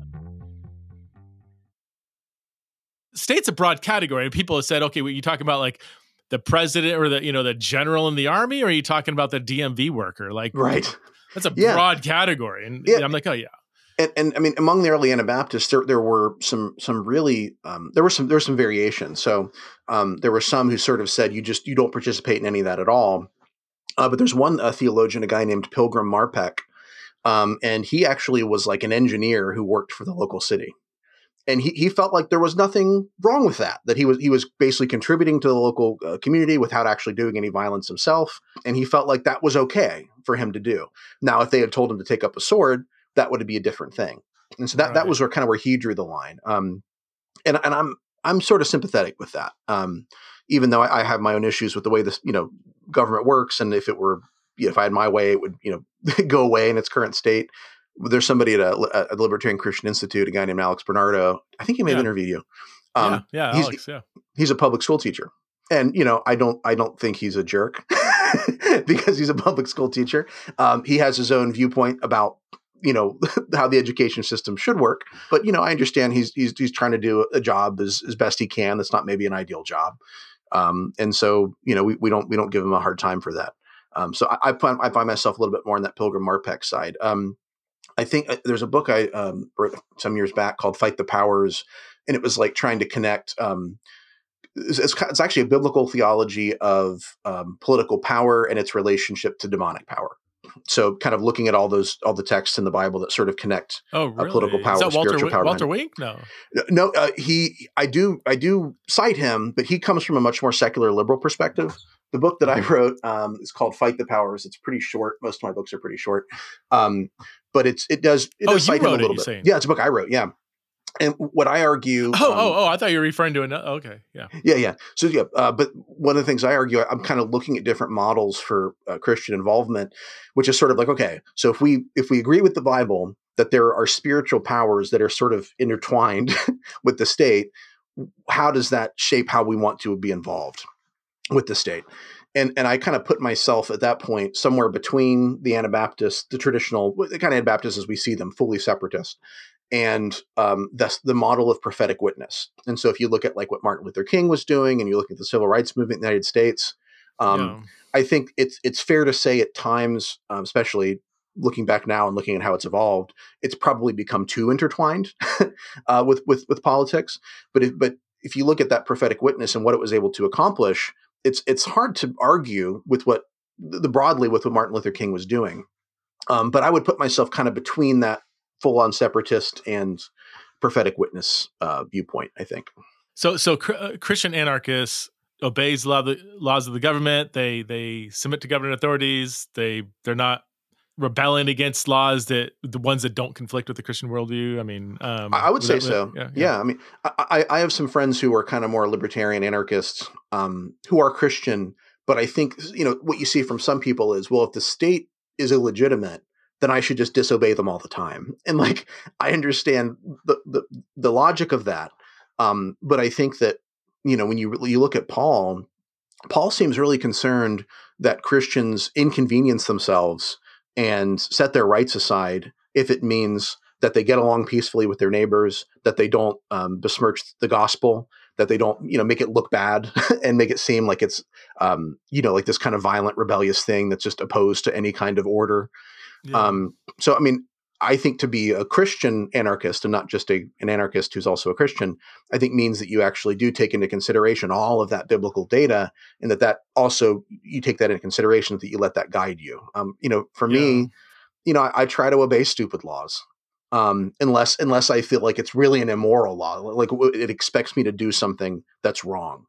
State's a broad category, and people have said, okay, well, you talking about like the president or the, you know, the general in the army, or are you talking about the D M V worker? Like, right. That's a yeah. broad category. And yeah. I'm like, oh yeah. And, and I mean, among the early Anabaptists, there, there were some, some really, um, there were some, there were some variations. So um, there were some who sort of said, you just, you don't participate in any of that at all. Uh, but there's one uh, theologian, a guy named Pilgrim Marpeck. Um, and he actually was like an engineer who worked for the local city. And he, he felt like there was nothing wrong with that, that he was he was basically contributing to the local uh, community without actually doing any violence himself. And he felt like that was okay for him to do. Now, if they had told him to take up a sword, that would be a different thing. And so that, right. that was where kind of where he drew the line. Um, and and I'm I'm sort of sympathetic with that, um, even though I, I have my own issues with the way this, you know, government works. And if it were, you know, if I had my way, it would, you know, go away in its current state. There's somebody at a, a Libertarian Christian Institute, a guy named Alex Bernardo. I think he may have yeah. interviewed you. Um, yeah, yeah, he's, Alex, yeah. He's a public school teacher. And, you know, I don't I don't think he's a jerk because he's a public school teacher. Um, he has his own viewpoint about, you know, how the education system should work. But, you know, I understand he's he's he's trying to do a job as, as best he can. That's not maybe an ideal job. Um, and so, you know, we, we don't we don't give him a hard time for that. Um, so I, I, find, I find myself a little bit more on that Pilgrim Marpeck side. Um, I think uh, there's a book I um, wrote some years back called Fight the Powers. And it was like trying to connect. Um, it's, it's actually a biblical theology of um, political power and its relationship to demonic power. So kind of looking at all those, all the texts in the Bible that sort of connect oh, really? uh, political power, Is that Walter, spiritual power. Walter Wink? No, no, uh, he, I do, I do cite him, but he comes from a much more secular liberal perspective. The book that I wrote um, is called Fight the Powers. It's pretty short. Most of my books are pretty short. Um, but it's, it does, it oh, does you cite him a wrote little it, bit. saying. Yeah, it's a book I wrote. Yeah. And what I argue. Oh, um, oh, oh, I thought you were referring to another. Okay. Yeah. Yeah. Yeah. So, yeah. Uh, but one of the things I argue, I'm kind of looking at different models for uh, Christian involvement, which is sort of like, okay, so if we, if we agree with the Bible that there are spiritual powers that are sort of intertwined with the state, how does that shape how we want to be involved with the state? And and I kind of put myself at that point somewhere between the Anabaptists, the traditional, the kind of Anabaptists as we see them, fully separatist, and um, the, the model of prophetic witness. And so if you look at like what Martin Luther King was doing and you look at the civil rights movement in the United States, um, yeah. I think it's it's fair to say at times, um, especially looking back now and looking at how it's evolved, it's probably become too intertwined uh, with, with, with politics. But if, but if you look at that prophetic witness and what it was able to accomplish, it's it's hard to argue with what the broadly with what Martin Luther King was doing. Um, but I would put myself kind of between that full-on separatist and prophetic witness uh, viewpoint, I think. So so uh, Christian anarchists obeys law, the laws of the government. They they submit to government authorities. They they're not rebelling against laws that the ones that don't conflict with the Christian worldview. I mean, um, I would say that, so. Yeah, yeah. yeah. I mean, I, I have some friends who are kind of more libertarian anarchists um, who are Christian, but I think, you know, what you see from some people is, well, if the state is illegitimate, then I should just disobey them all the time. And like, I understand the, the, the logic of that. Um, but I think that, you know, when you, you look at Paul, Paul seems really concerned that Christians inconvenience themselves and set their rights aside if it means that they get along peacefully with their neighbors, that they don't um, besmirch the gospel, that they don't, you know, make it look bad and make it seem like it's, um, you know, like this kind of violent, rebellious thing that's just opposed to any kind of order. Yeah. Um, so, I mean, I think to be a Christian anarchist and not just a, an anarchist who's also a Christian, I think means that you actually do take into consideration all of that biblical data, and that that also, you take that into consideration, that you let that guide you. Um, you know, for Yeah. me, you know, I, I try to obey stupid laws. Um, unless, unless I feel like it's really an immoral law, like it expects me to do something that's wrong.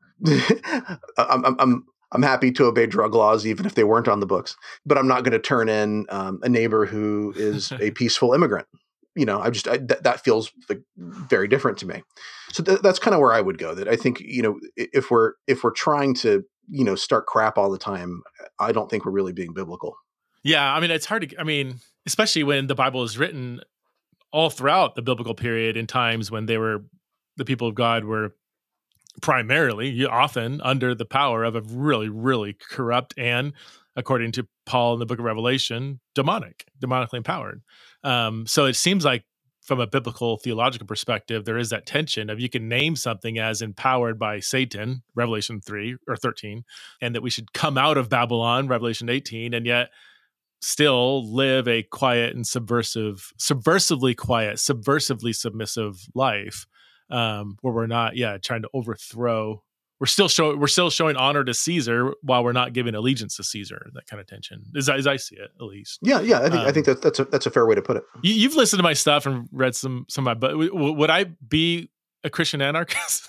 I'm, I'm, I'm, I'm happy to obey drug laws, even if they weren't on the books, but I'm not going to turn in um, a neighbor who is a peaceful immigrant. You know, I just, I, th- that feels like very different to me. So th- that's kind of where I would go. That I think, you know, if we're, if we're trying to, you know, start crap all the time, I don't think we're really being biblical. Yeah. I mean, it's hard to, I mean, especially when the Bible is written all throughout the biblical period, in times when they were, the people of God were primarily, often under the power of a really, really corrupt and, according to Paul in the book of Revelation, demonic, demonically empowered. Um, so it seems like from a biblical theological perspective, there is that tension of, you can name something as empowered by Satan, Revelation three or thirteen, and that we should come out of Babylon, Revelation eighteen, and yet still live a quiet and subversive, subversively quiet, subversively submissive life, um, where we're not, yeah, trying to overthrow. We're still showing, we're still showing honor to Caesar while we're not giving allegiance to Caesar. That kind of tension, as, as I see it, at least. Yeah, yeah, I think um, I think that's that's a that's a fair way to put it. You, you've listened to my stuff and read some some of my, but w- would I be a Christian anarchist?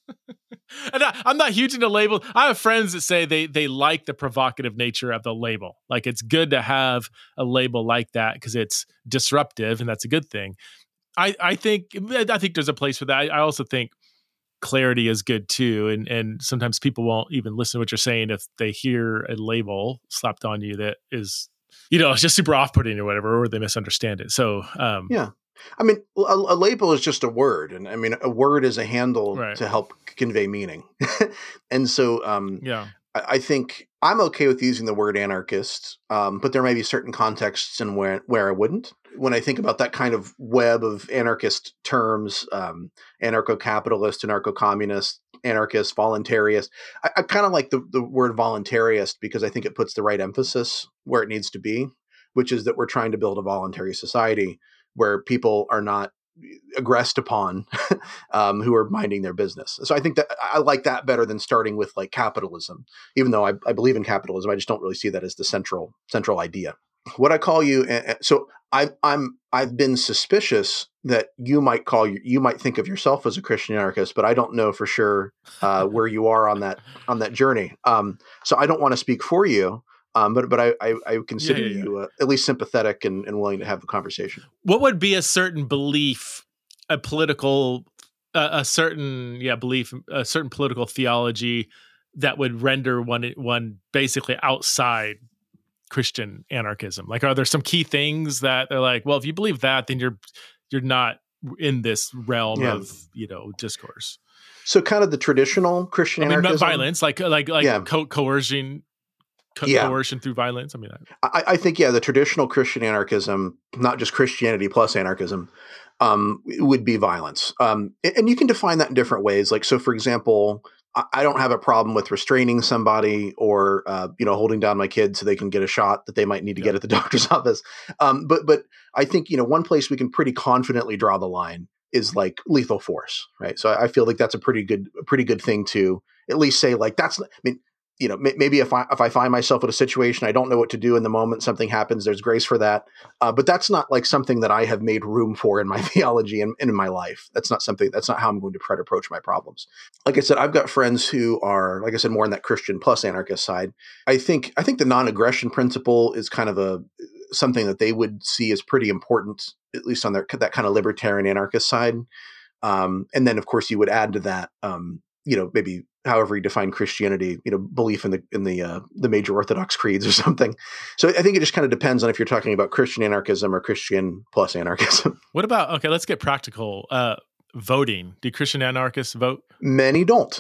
And I, I'm not huge into labels. I have friends that say they they like the provocative nature of the label. Like, it's good to have a label like that because it's disruptive, and that's a good thing. I, I think I think there's a place for that. I, I also think clarity is good too, and and sometimes people won't even listen to what you're saying if they hear a label slapped on you that is, you know, it's just super off-putting or whatever, or they misunderstand it. So um, yeah. I mean, a, a label is just a word. And I mean, a word is a handle right. to help convey meaning. And so um, yeah, I, I think I'm okay with using the word anarchist, um, but there may be certain contexts in where, where I wouldn't. When I think about that kind of web of anarchist terms, um, anarcho-capitalist, anarcho-communist, anarchist, voluntarist, I, I kind of like the, the word voluntarist because I think it puts the right emphasis where it needs to be, which is that we're trying to build a voluntary society where people are not aggressed upon, um, who are minding their business. So I think that I like that better than starting with like capitalism, even though I, I believe in capitalism. I just don't really see that as the central central idea. What I call you, uh, so I, I'm I've been suspicious that you might call you you might think of yourself as a Christian anarchist, but I don't know for sure uh, where you are on that on that journey. Um, so I don't want to speak for you. Um, but but I I, I consider yeah, yeah, yeah. you uh, at least sympathetic and, and willing to have a conversation. What would be a certain belief, a political, uh, a certain yeah belief, a certain political theology that would render one one basically outside Christian anarchism? Like, are there some key things that they're like, well, if you believe that, then you're you're not in this realm Yeah. of, you know, discourse. So kind of the traditional Christian I mean, anarchism. violence, like like like Yeah. co- coercion. Co- Yeah. coercion through violence. I mean, I, I think, yeah, the traditional Christian anarchism, not just Christianity plus anarchism, um, would be violence. Um, and you can define that in different ways. Like, so for example, I, I don't have a problem with restraining somebody or, uh, you know, holding down my kid so they can get a shot that they might need to Yeah. get at the doctor's office. Um, but, but I think, you know, one place we can pretty confidently draw the line is like lethal force, right? So I, I feel like that's a pretty good, a pretty good thing to at least say, like, that's, I mean, you know, maybe if I if I find myself in a situation I don't know what to do in the moment, something happens, there's grace for that. Uh, but that's not like something that I have made room for in my theology and, and in my life. That's not something. That's not how I'm going to try to approach my problems. Like I said, I've got friends who are, like I said, more on that Christian plus anarchist side. I think I think the non-aggression principle is kind of a something that they would see as pretty important, at least on their that kind of libertarian anarchist side. Um, and then, of course, you would add to that, um, you know, maybe however you define Christianity, you know, belief in the in the uh, the major Orthodox creeds or something. So I think it just kind of depends on if you're talking about Christian anarchism or Christian plus anarchism. what about, okay, let's get practical. Uh, voting. Do Christian anarchists vote? Many don't.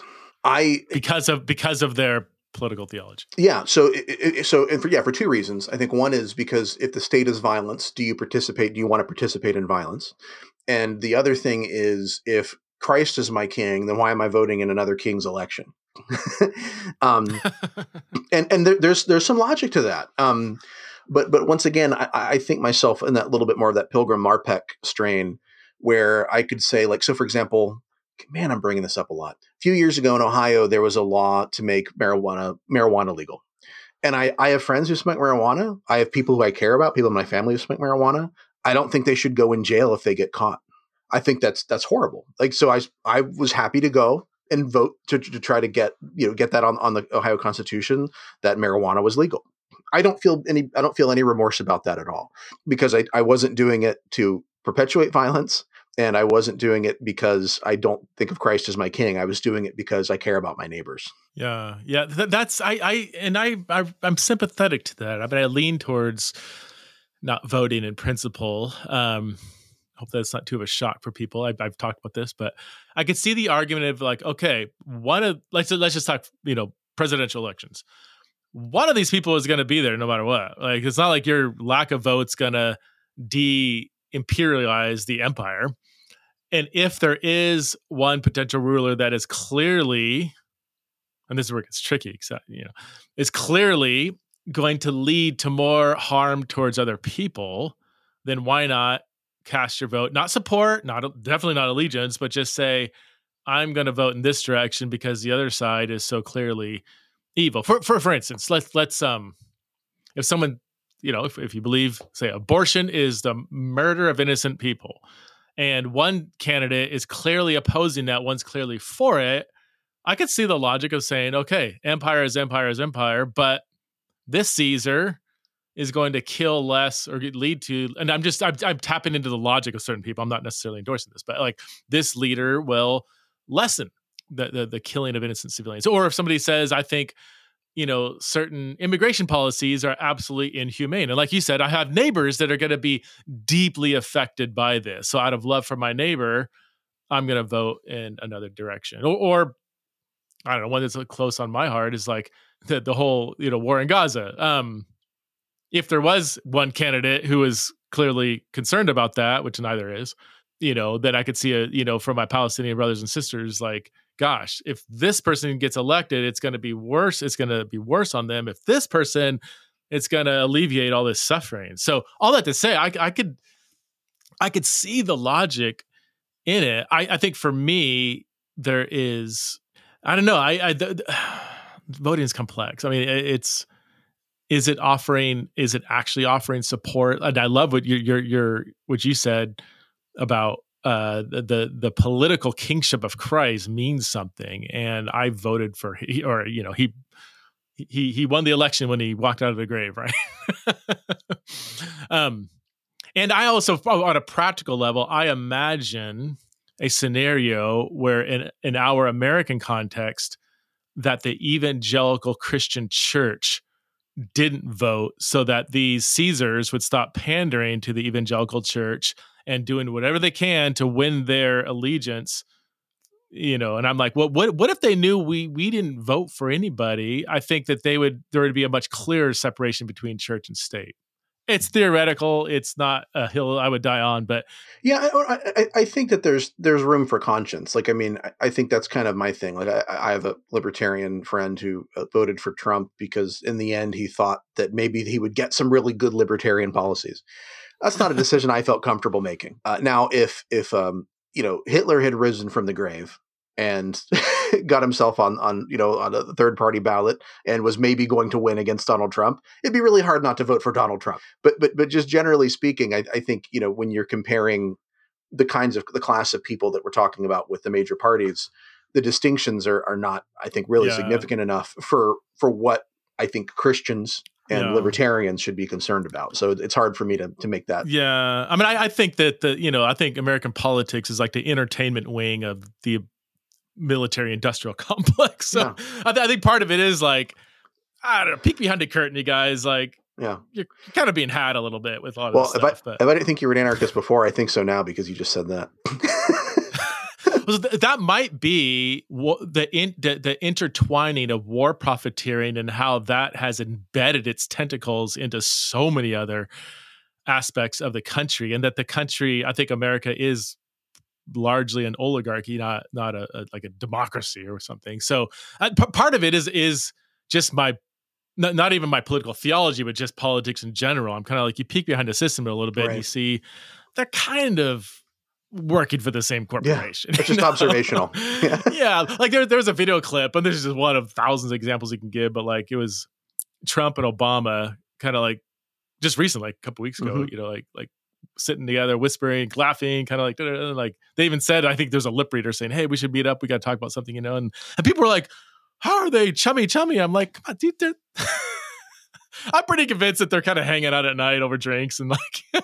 I because of because of their political theology. Yeah. So it, it, so and for yeah for two reasons. I think one is because if the state is violence, do you participate? Do you want to participate in violence? And the other thing is, if Christ is my king, then why am I voting in another king's election? um, and and there, there's there's some logic to that. Um, But but once again, I, I think myself in that little bit more of that Pilgrim Marpeck strain, where I could say, like, so for example, man, I'm bringing this up a lot. A few years ago in Ohio, there was a law to make marijuana marijuana legal. And I, I have friends who smoke marijuana. I have people who I care about, people in my family who smoke marijuana. I don't think they should go in jail if they get caught. I think that's that's horrible. Like, so I I was happy to go and vote to, to try to get, you know, get that on, on the Ohio Constitution that marijuana was legal. I don't feel any I don't feel any remorse about that at all, because I, I wasn't doing it to perpetuate violence, and I wasn't doing it because I don't think of Christ as my king. I was doing it because I care about my neighbors. Yeah, yeah, th- that's I, I, and I, I, I'm sympathetic to that. I mean, I lean towards not voting in principle. Um, hope that's not too of a shock for people. I've, I've talked about this, but I could see the argument of like, okay, one of let's let's just talk, you know, presidential elections. One of these people is going to be there no matter what. Like, it's not like your lack of votes going to de-imperialize the empire. And if there is one potential ruler that is clearly, and this is where it gets tricky, because, you know, is clearly going to lead to more harm towards other people, then why not cast your vote? Not support, not definitely not allegiance, but just say, I'm going to vote in this direction because the other side is so clearly evil. For for for instance, let's let's um, if someone, you know, if if you believe, say, abortion is the murder of innocent people, and one candidate is clearly opposing that, one's clearly for it, I could see the logic of saying, okay, empire is empire is empire, but this Caesar is going to kill less or lead to, and I'm just I'm, I'm tapping into the logic of certain people. I'm not necessarily endorsing this, but like this leader will lessen the, the the killing of innocent civilians. Or if somebody says, I think, you know, certain immigration policies are absolutely inhumane. And like you said, I have neighbors that are going to be deeply affected by this. So out of love for my neighbor, I'm going to vote in another direction. Or, or I don't know, one that's close on my heart is like the, the whole, you know, war in Gaza. Um, if there was one candidate who was clearly concerned about that, which neither is, you know, then I could see a, you know, from my Palestinian brothers and sisters, like, gosh, if this person gets elected, it's going to be worse. It's going to be worse on them. If this person, it's going to alleviate all this suffering. So all that to say, I, I could, I could see the logic in it. I, I think for me, there is, I don't know. I, I the, voting is complex. I mean, it, it's, is it offering, is it actually offering support? And I love what you, your, your, what you said about uh, the, the the political kingship of Christ means something, and I voted for he, or you know he he he won the election when he walked out of the grave, right? um, and I also, on a practical level, I imagine a scenario where, in in our American context, that the evangelical Christian church didn't vote so that these Caesars would stop pandering to the evangelical church and doing whatever they can to win their allegiance, you know. And I'm like, well, what what if they knew we we didn't vote for anybody? I think that they would there would be a much clearer separation between church and state. It's theoretical. It's not a hill I would die on, but yeah, I, I, I think that there's there's room for conscience. Like, I mean, I, I think that's kind of my thing. Like, I, I have a libertarian friend who voted for Trump because in the end he thought that maybe he would get some really good libertarian policies. That's not a decision I felt comfortable making. Uh, now, if if um, you know, Hitler had risen from the grave and got himself on on you know on a third party ballot and was maybe going to win against Donald Trump, it'd be really hard not to vote for Donald Trump. But but but just generally speaking, I, I think, you know, when you're comparing the kinds of the class of people that we're talking about with the major parties, the distinctions are are not, I think, really yeah. significant enough for for what I think Christians and yeah. libertarians should be concerned about. So it's hard for me to to make that. Yeah. I mean, I, I think that the, you know, I think American politics is like the entertainment wing of the military industrial complex. So Yeah. I, th- I think part of it is like, I don't know, peek behind the curtain, you guys, like, yeah, you're kind of being had a little bit with a lot of well, this if stuff. I, but if I didn't think you were an anarchist before, I think so now because you just said that. that might be the, in, the the intertwining of war profiteering and how that has embedded its tentacles into so many other aspects of the country, and that the country, I think America is largely an oligarchy, not not a, a like a democracy or something. So uh, p- part of it is is just my not, not even my political theology, but just politics in general. I'm kind of like, you peek behind the system a little bit, right, and you see they're kind of working for the same corporation. Yeah, it's just know? observational. Yeah. yeah. Like there, there was a video clip, and this is just one of thousands of examples you can give, but like it was Trump and Obama kind of like just recently, like a couple weeks ago, mm-hmm. you know, like, like sitting together, whispering, laughing, kind of like, like they even said, I think there's a lip reader saying, hey, we should meet up. We got to talk about something, you know, and, and people were like, how are they chummy chummy? I'm like, come on, dude, they're I'm pretty convinced that they're kind of hanging out at night over drinks and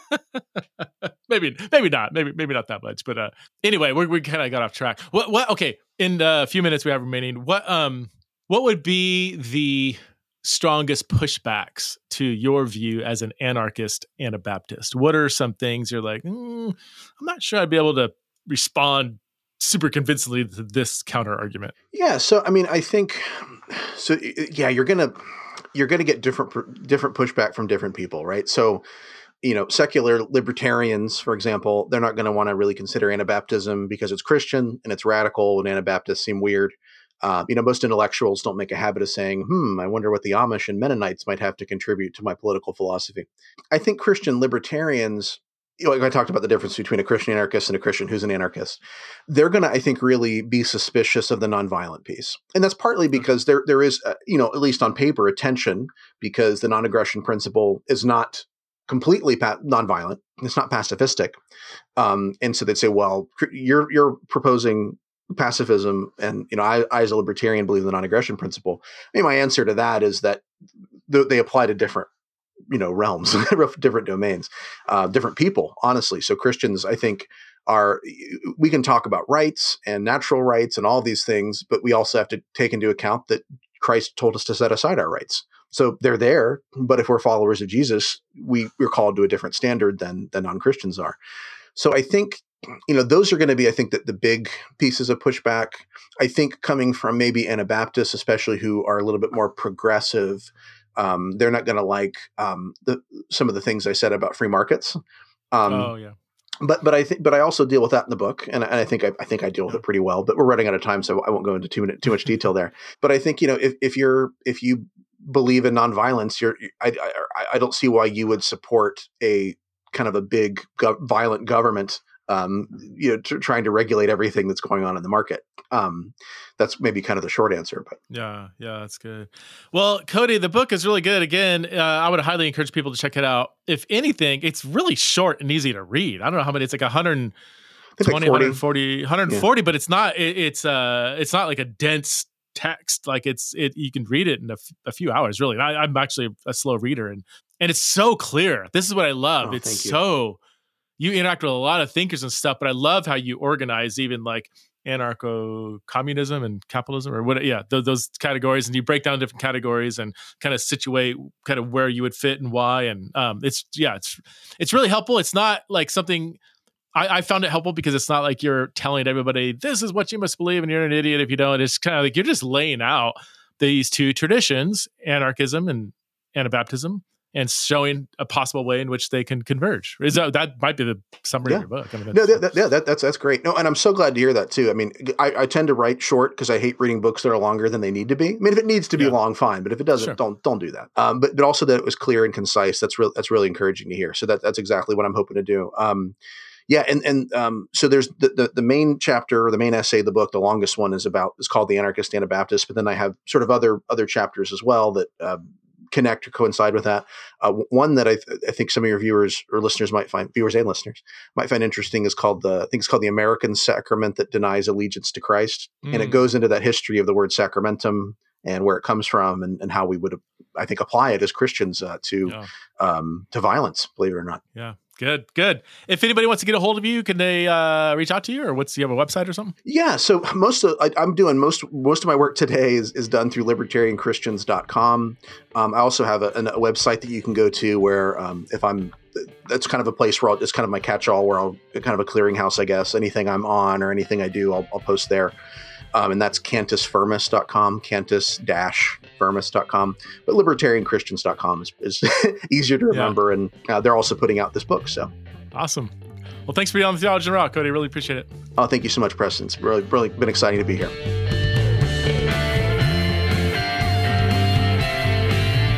like maybe maybe not maybe maybe not that much, but uh anyway, we we kind of got off track. What what okay, in the few minutes we have remaining, what um what would be the strongest pushbacks to your view as an anarchist Anabaptist? What are some things you're like, mm, I'm not sure I'd be able to respond super convincingly to this counter argument? Yeah, so I mean, I think so. Yeah, you're gonna you're gonna get different different pushback from different people, right? So, you know, secular libertarians, for example, they're not going to want to really consider Anabaptism because it's Christian and it's radical, and Anabaptists seem weird. Uh, you know, most intellectuals don't make a habit of saying, "Hmm, I wonder what the Amish and Mennonites might have to contribute to my political philosophy." I think Christian libertarians, you know, like I talked about the difference between a Christian anarchist and a Christian who's an anarchist. They're going to, I think, really be suspicious of the nonviolent piece. And that's partly because there there is, uh, you know, at least on paper, a tension because the non-aggression principle is not completely pa- nonviolent. It's not pacifistic. Um, and so they'd say, well, you're you're proposing pacifism. And, you know, I, I as a libertarian believe in the non-aggression principle. I mean, my answer to that is that th- they apply to different you know, realms, different domains, uh, different people, honestly. So Christians, I think, are, we can talk about rights and natural rights and all these things, but we also have to take into account that Christ told us to set aside our rights. So they're there, but if we're followers of Jesus, we, we're called to a different standard than, than non-Christians are. So I think, you know, those are going to be, I think, that the big pieces of pushback. I think coming from maybe Anabaptists, especially who are a little bit more progressive, Um, they're not going to like um, the, some of the things I said about free markets. Um, oh yeah, but but I think but I also deal with that in the book, and, and I think I, I think I deal with it pretty well. But we're running out of time, so I won't go into too too much detail there. But I think you know if if you're if you believe in nonviolence, you're I I, I don't see why you would support a kind of a big go- violent government. Um, you know, t- trying to regulate everything that's going on in the market. Um, that's maybe kind of the short answer, but yeah, yeah, that's good. Well, Cody, the book is really good. Again, uh, I would highly encourage people to check it out. If anything, it's really short and easy to read. I don't know how many. It's like one hundred twenty, like one forty, one forty, yeah. But it's not. It, it's uh, it's not like a dense text. Like it's it. You can read it in a, f- a few hours. Really, I, I'm actually a slow reader, and and it's so clear. This is what I love. Oh, it's you. so. You interact with a lot of thinkers and stuff, but I love how you organize even like anarcho-communism and capitalism or what, yeah, th- those categories, and you break down different categories and kind of situate kind of where you would fit and why. And um, it's, yeah, it's, it's really helpful. It's not like something I, I found it helpful because it's not like you're telling everybody, this is what you must believe and you're an idiot if you don't. It's kind of like, you're just laying out these two traditions, anarchism and Anabaptism, and showing a possible way in which they can converge. Is that, that might be the summary yeah. of your book. I mean, no, that, that, yeah, that, that's that's great. No, and I'm so glad to hear that too. I mean, I, I tend to write short because I hate reading books that are longer than they need to be. I mean, if it needs to be yeah. long, fine. But if it doesn't, sure. don't don't do that. Um, but but also that it was clear and concise. That's real. That's really encouraging to hear. So that that's exactly what I'm hoping to do. Um, yeah, and and um, so there's the, the the main chapter, the main essay of the book, the longest one is about is called The Anarchist Anabaptist. But then I have sort of other other chapters as well that. Uh, connect or coincide with that. Uh, one that I, th- I think some of your viewers or listeners might find, viewers and listeners might find interesting is called the, I think it's called The American Sacrament That Denies Allegiance to Christ. Mm. And it goes into that history of the word sacramentum and where it comes from and, and how we would, I think, apply it as Christians uh, to, yeah. um, to violence, believe it or not. Yeah. Good, good. If anybody wants to get a hold of you, can they uh, reach out to you, or what's do you have a website or something? Yeah, so most of I, I'm doing most most of my work today is is done through libertarian christians dot com. Um, I also have a, a website that you can go to where um, if I'm that's kind of a place where I'll, it's kind of my catch-all where I'll kind of a clearinghouse, I guess. Anything I'm on or anything I do, I'll, I'll post there. Um, and that's cantus firmus dot com, cantus firmus dot com. But libertarian christians dot com is, is easier to remember. Yeah. And uh, they're also putting out this book. So awesome. Well, thanks for being on the Theology Raw, Cody. Really appreciate it. Oh, thank you so much, Preston. It's really, really been exciting to be here.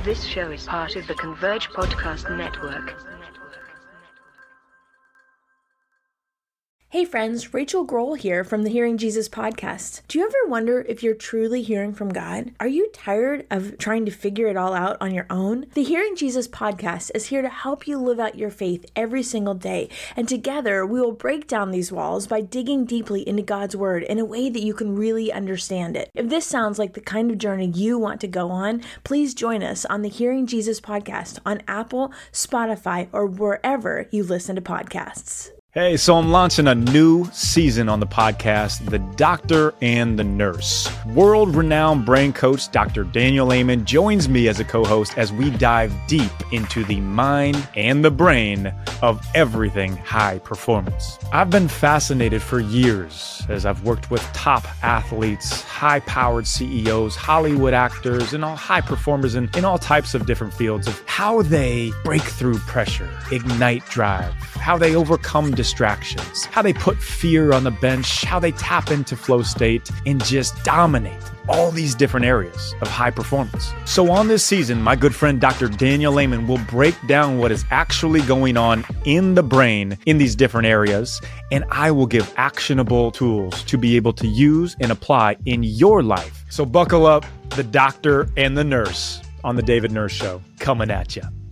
This show is part of the Converge Podcast Network. Hey friends, Rachel Grohl here from the Hearing Jesus podcast. Do you ever wonder if you're truly hearing from God? Are you tired of trying to figure it all out on your own? The Hearing Jesus podcast is here to help you live out your faith every single day. And together we will break down these walls by digging deeply into God's word in a way that you can really understand it. If this sounds like the kind of journey you want to go on, please join us on the Hearing Jesus podcast on Apple, Spotify, or wherever you listen to podcasts. Hey, so I'm launching a new season on the podcast, The Doctor and the Nurse. World-renowned brain coach Doctor Daniel Amen joins me as a co-host as we dive deep into the mind and the brain of everything high performance. I've been fascinated for years as I've worked with top athletes, high-powered C E Os, Hollywood actors, and all high performers in, in all types of different fields of how they break through pressure, ignite drive, how they overcome distractions, how they put fear on the bench, how they tap into flow state and just dominate all these different areas of high performance. So on this season, my good friend Doctor Daniel Amen will break down what is actually going on in the brain in these different areas, and I will give actionable tools to be able to use and apply in your life. So buckle up, The Doctor and the Nurse on The David Nurse Show, coming at you.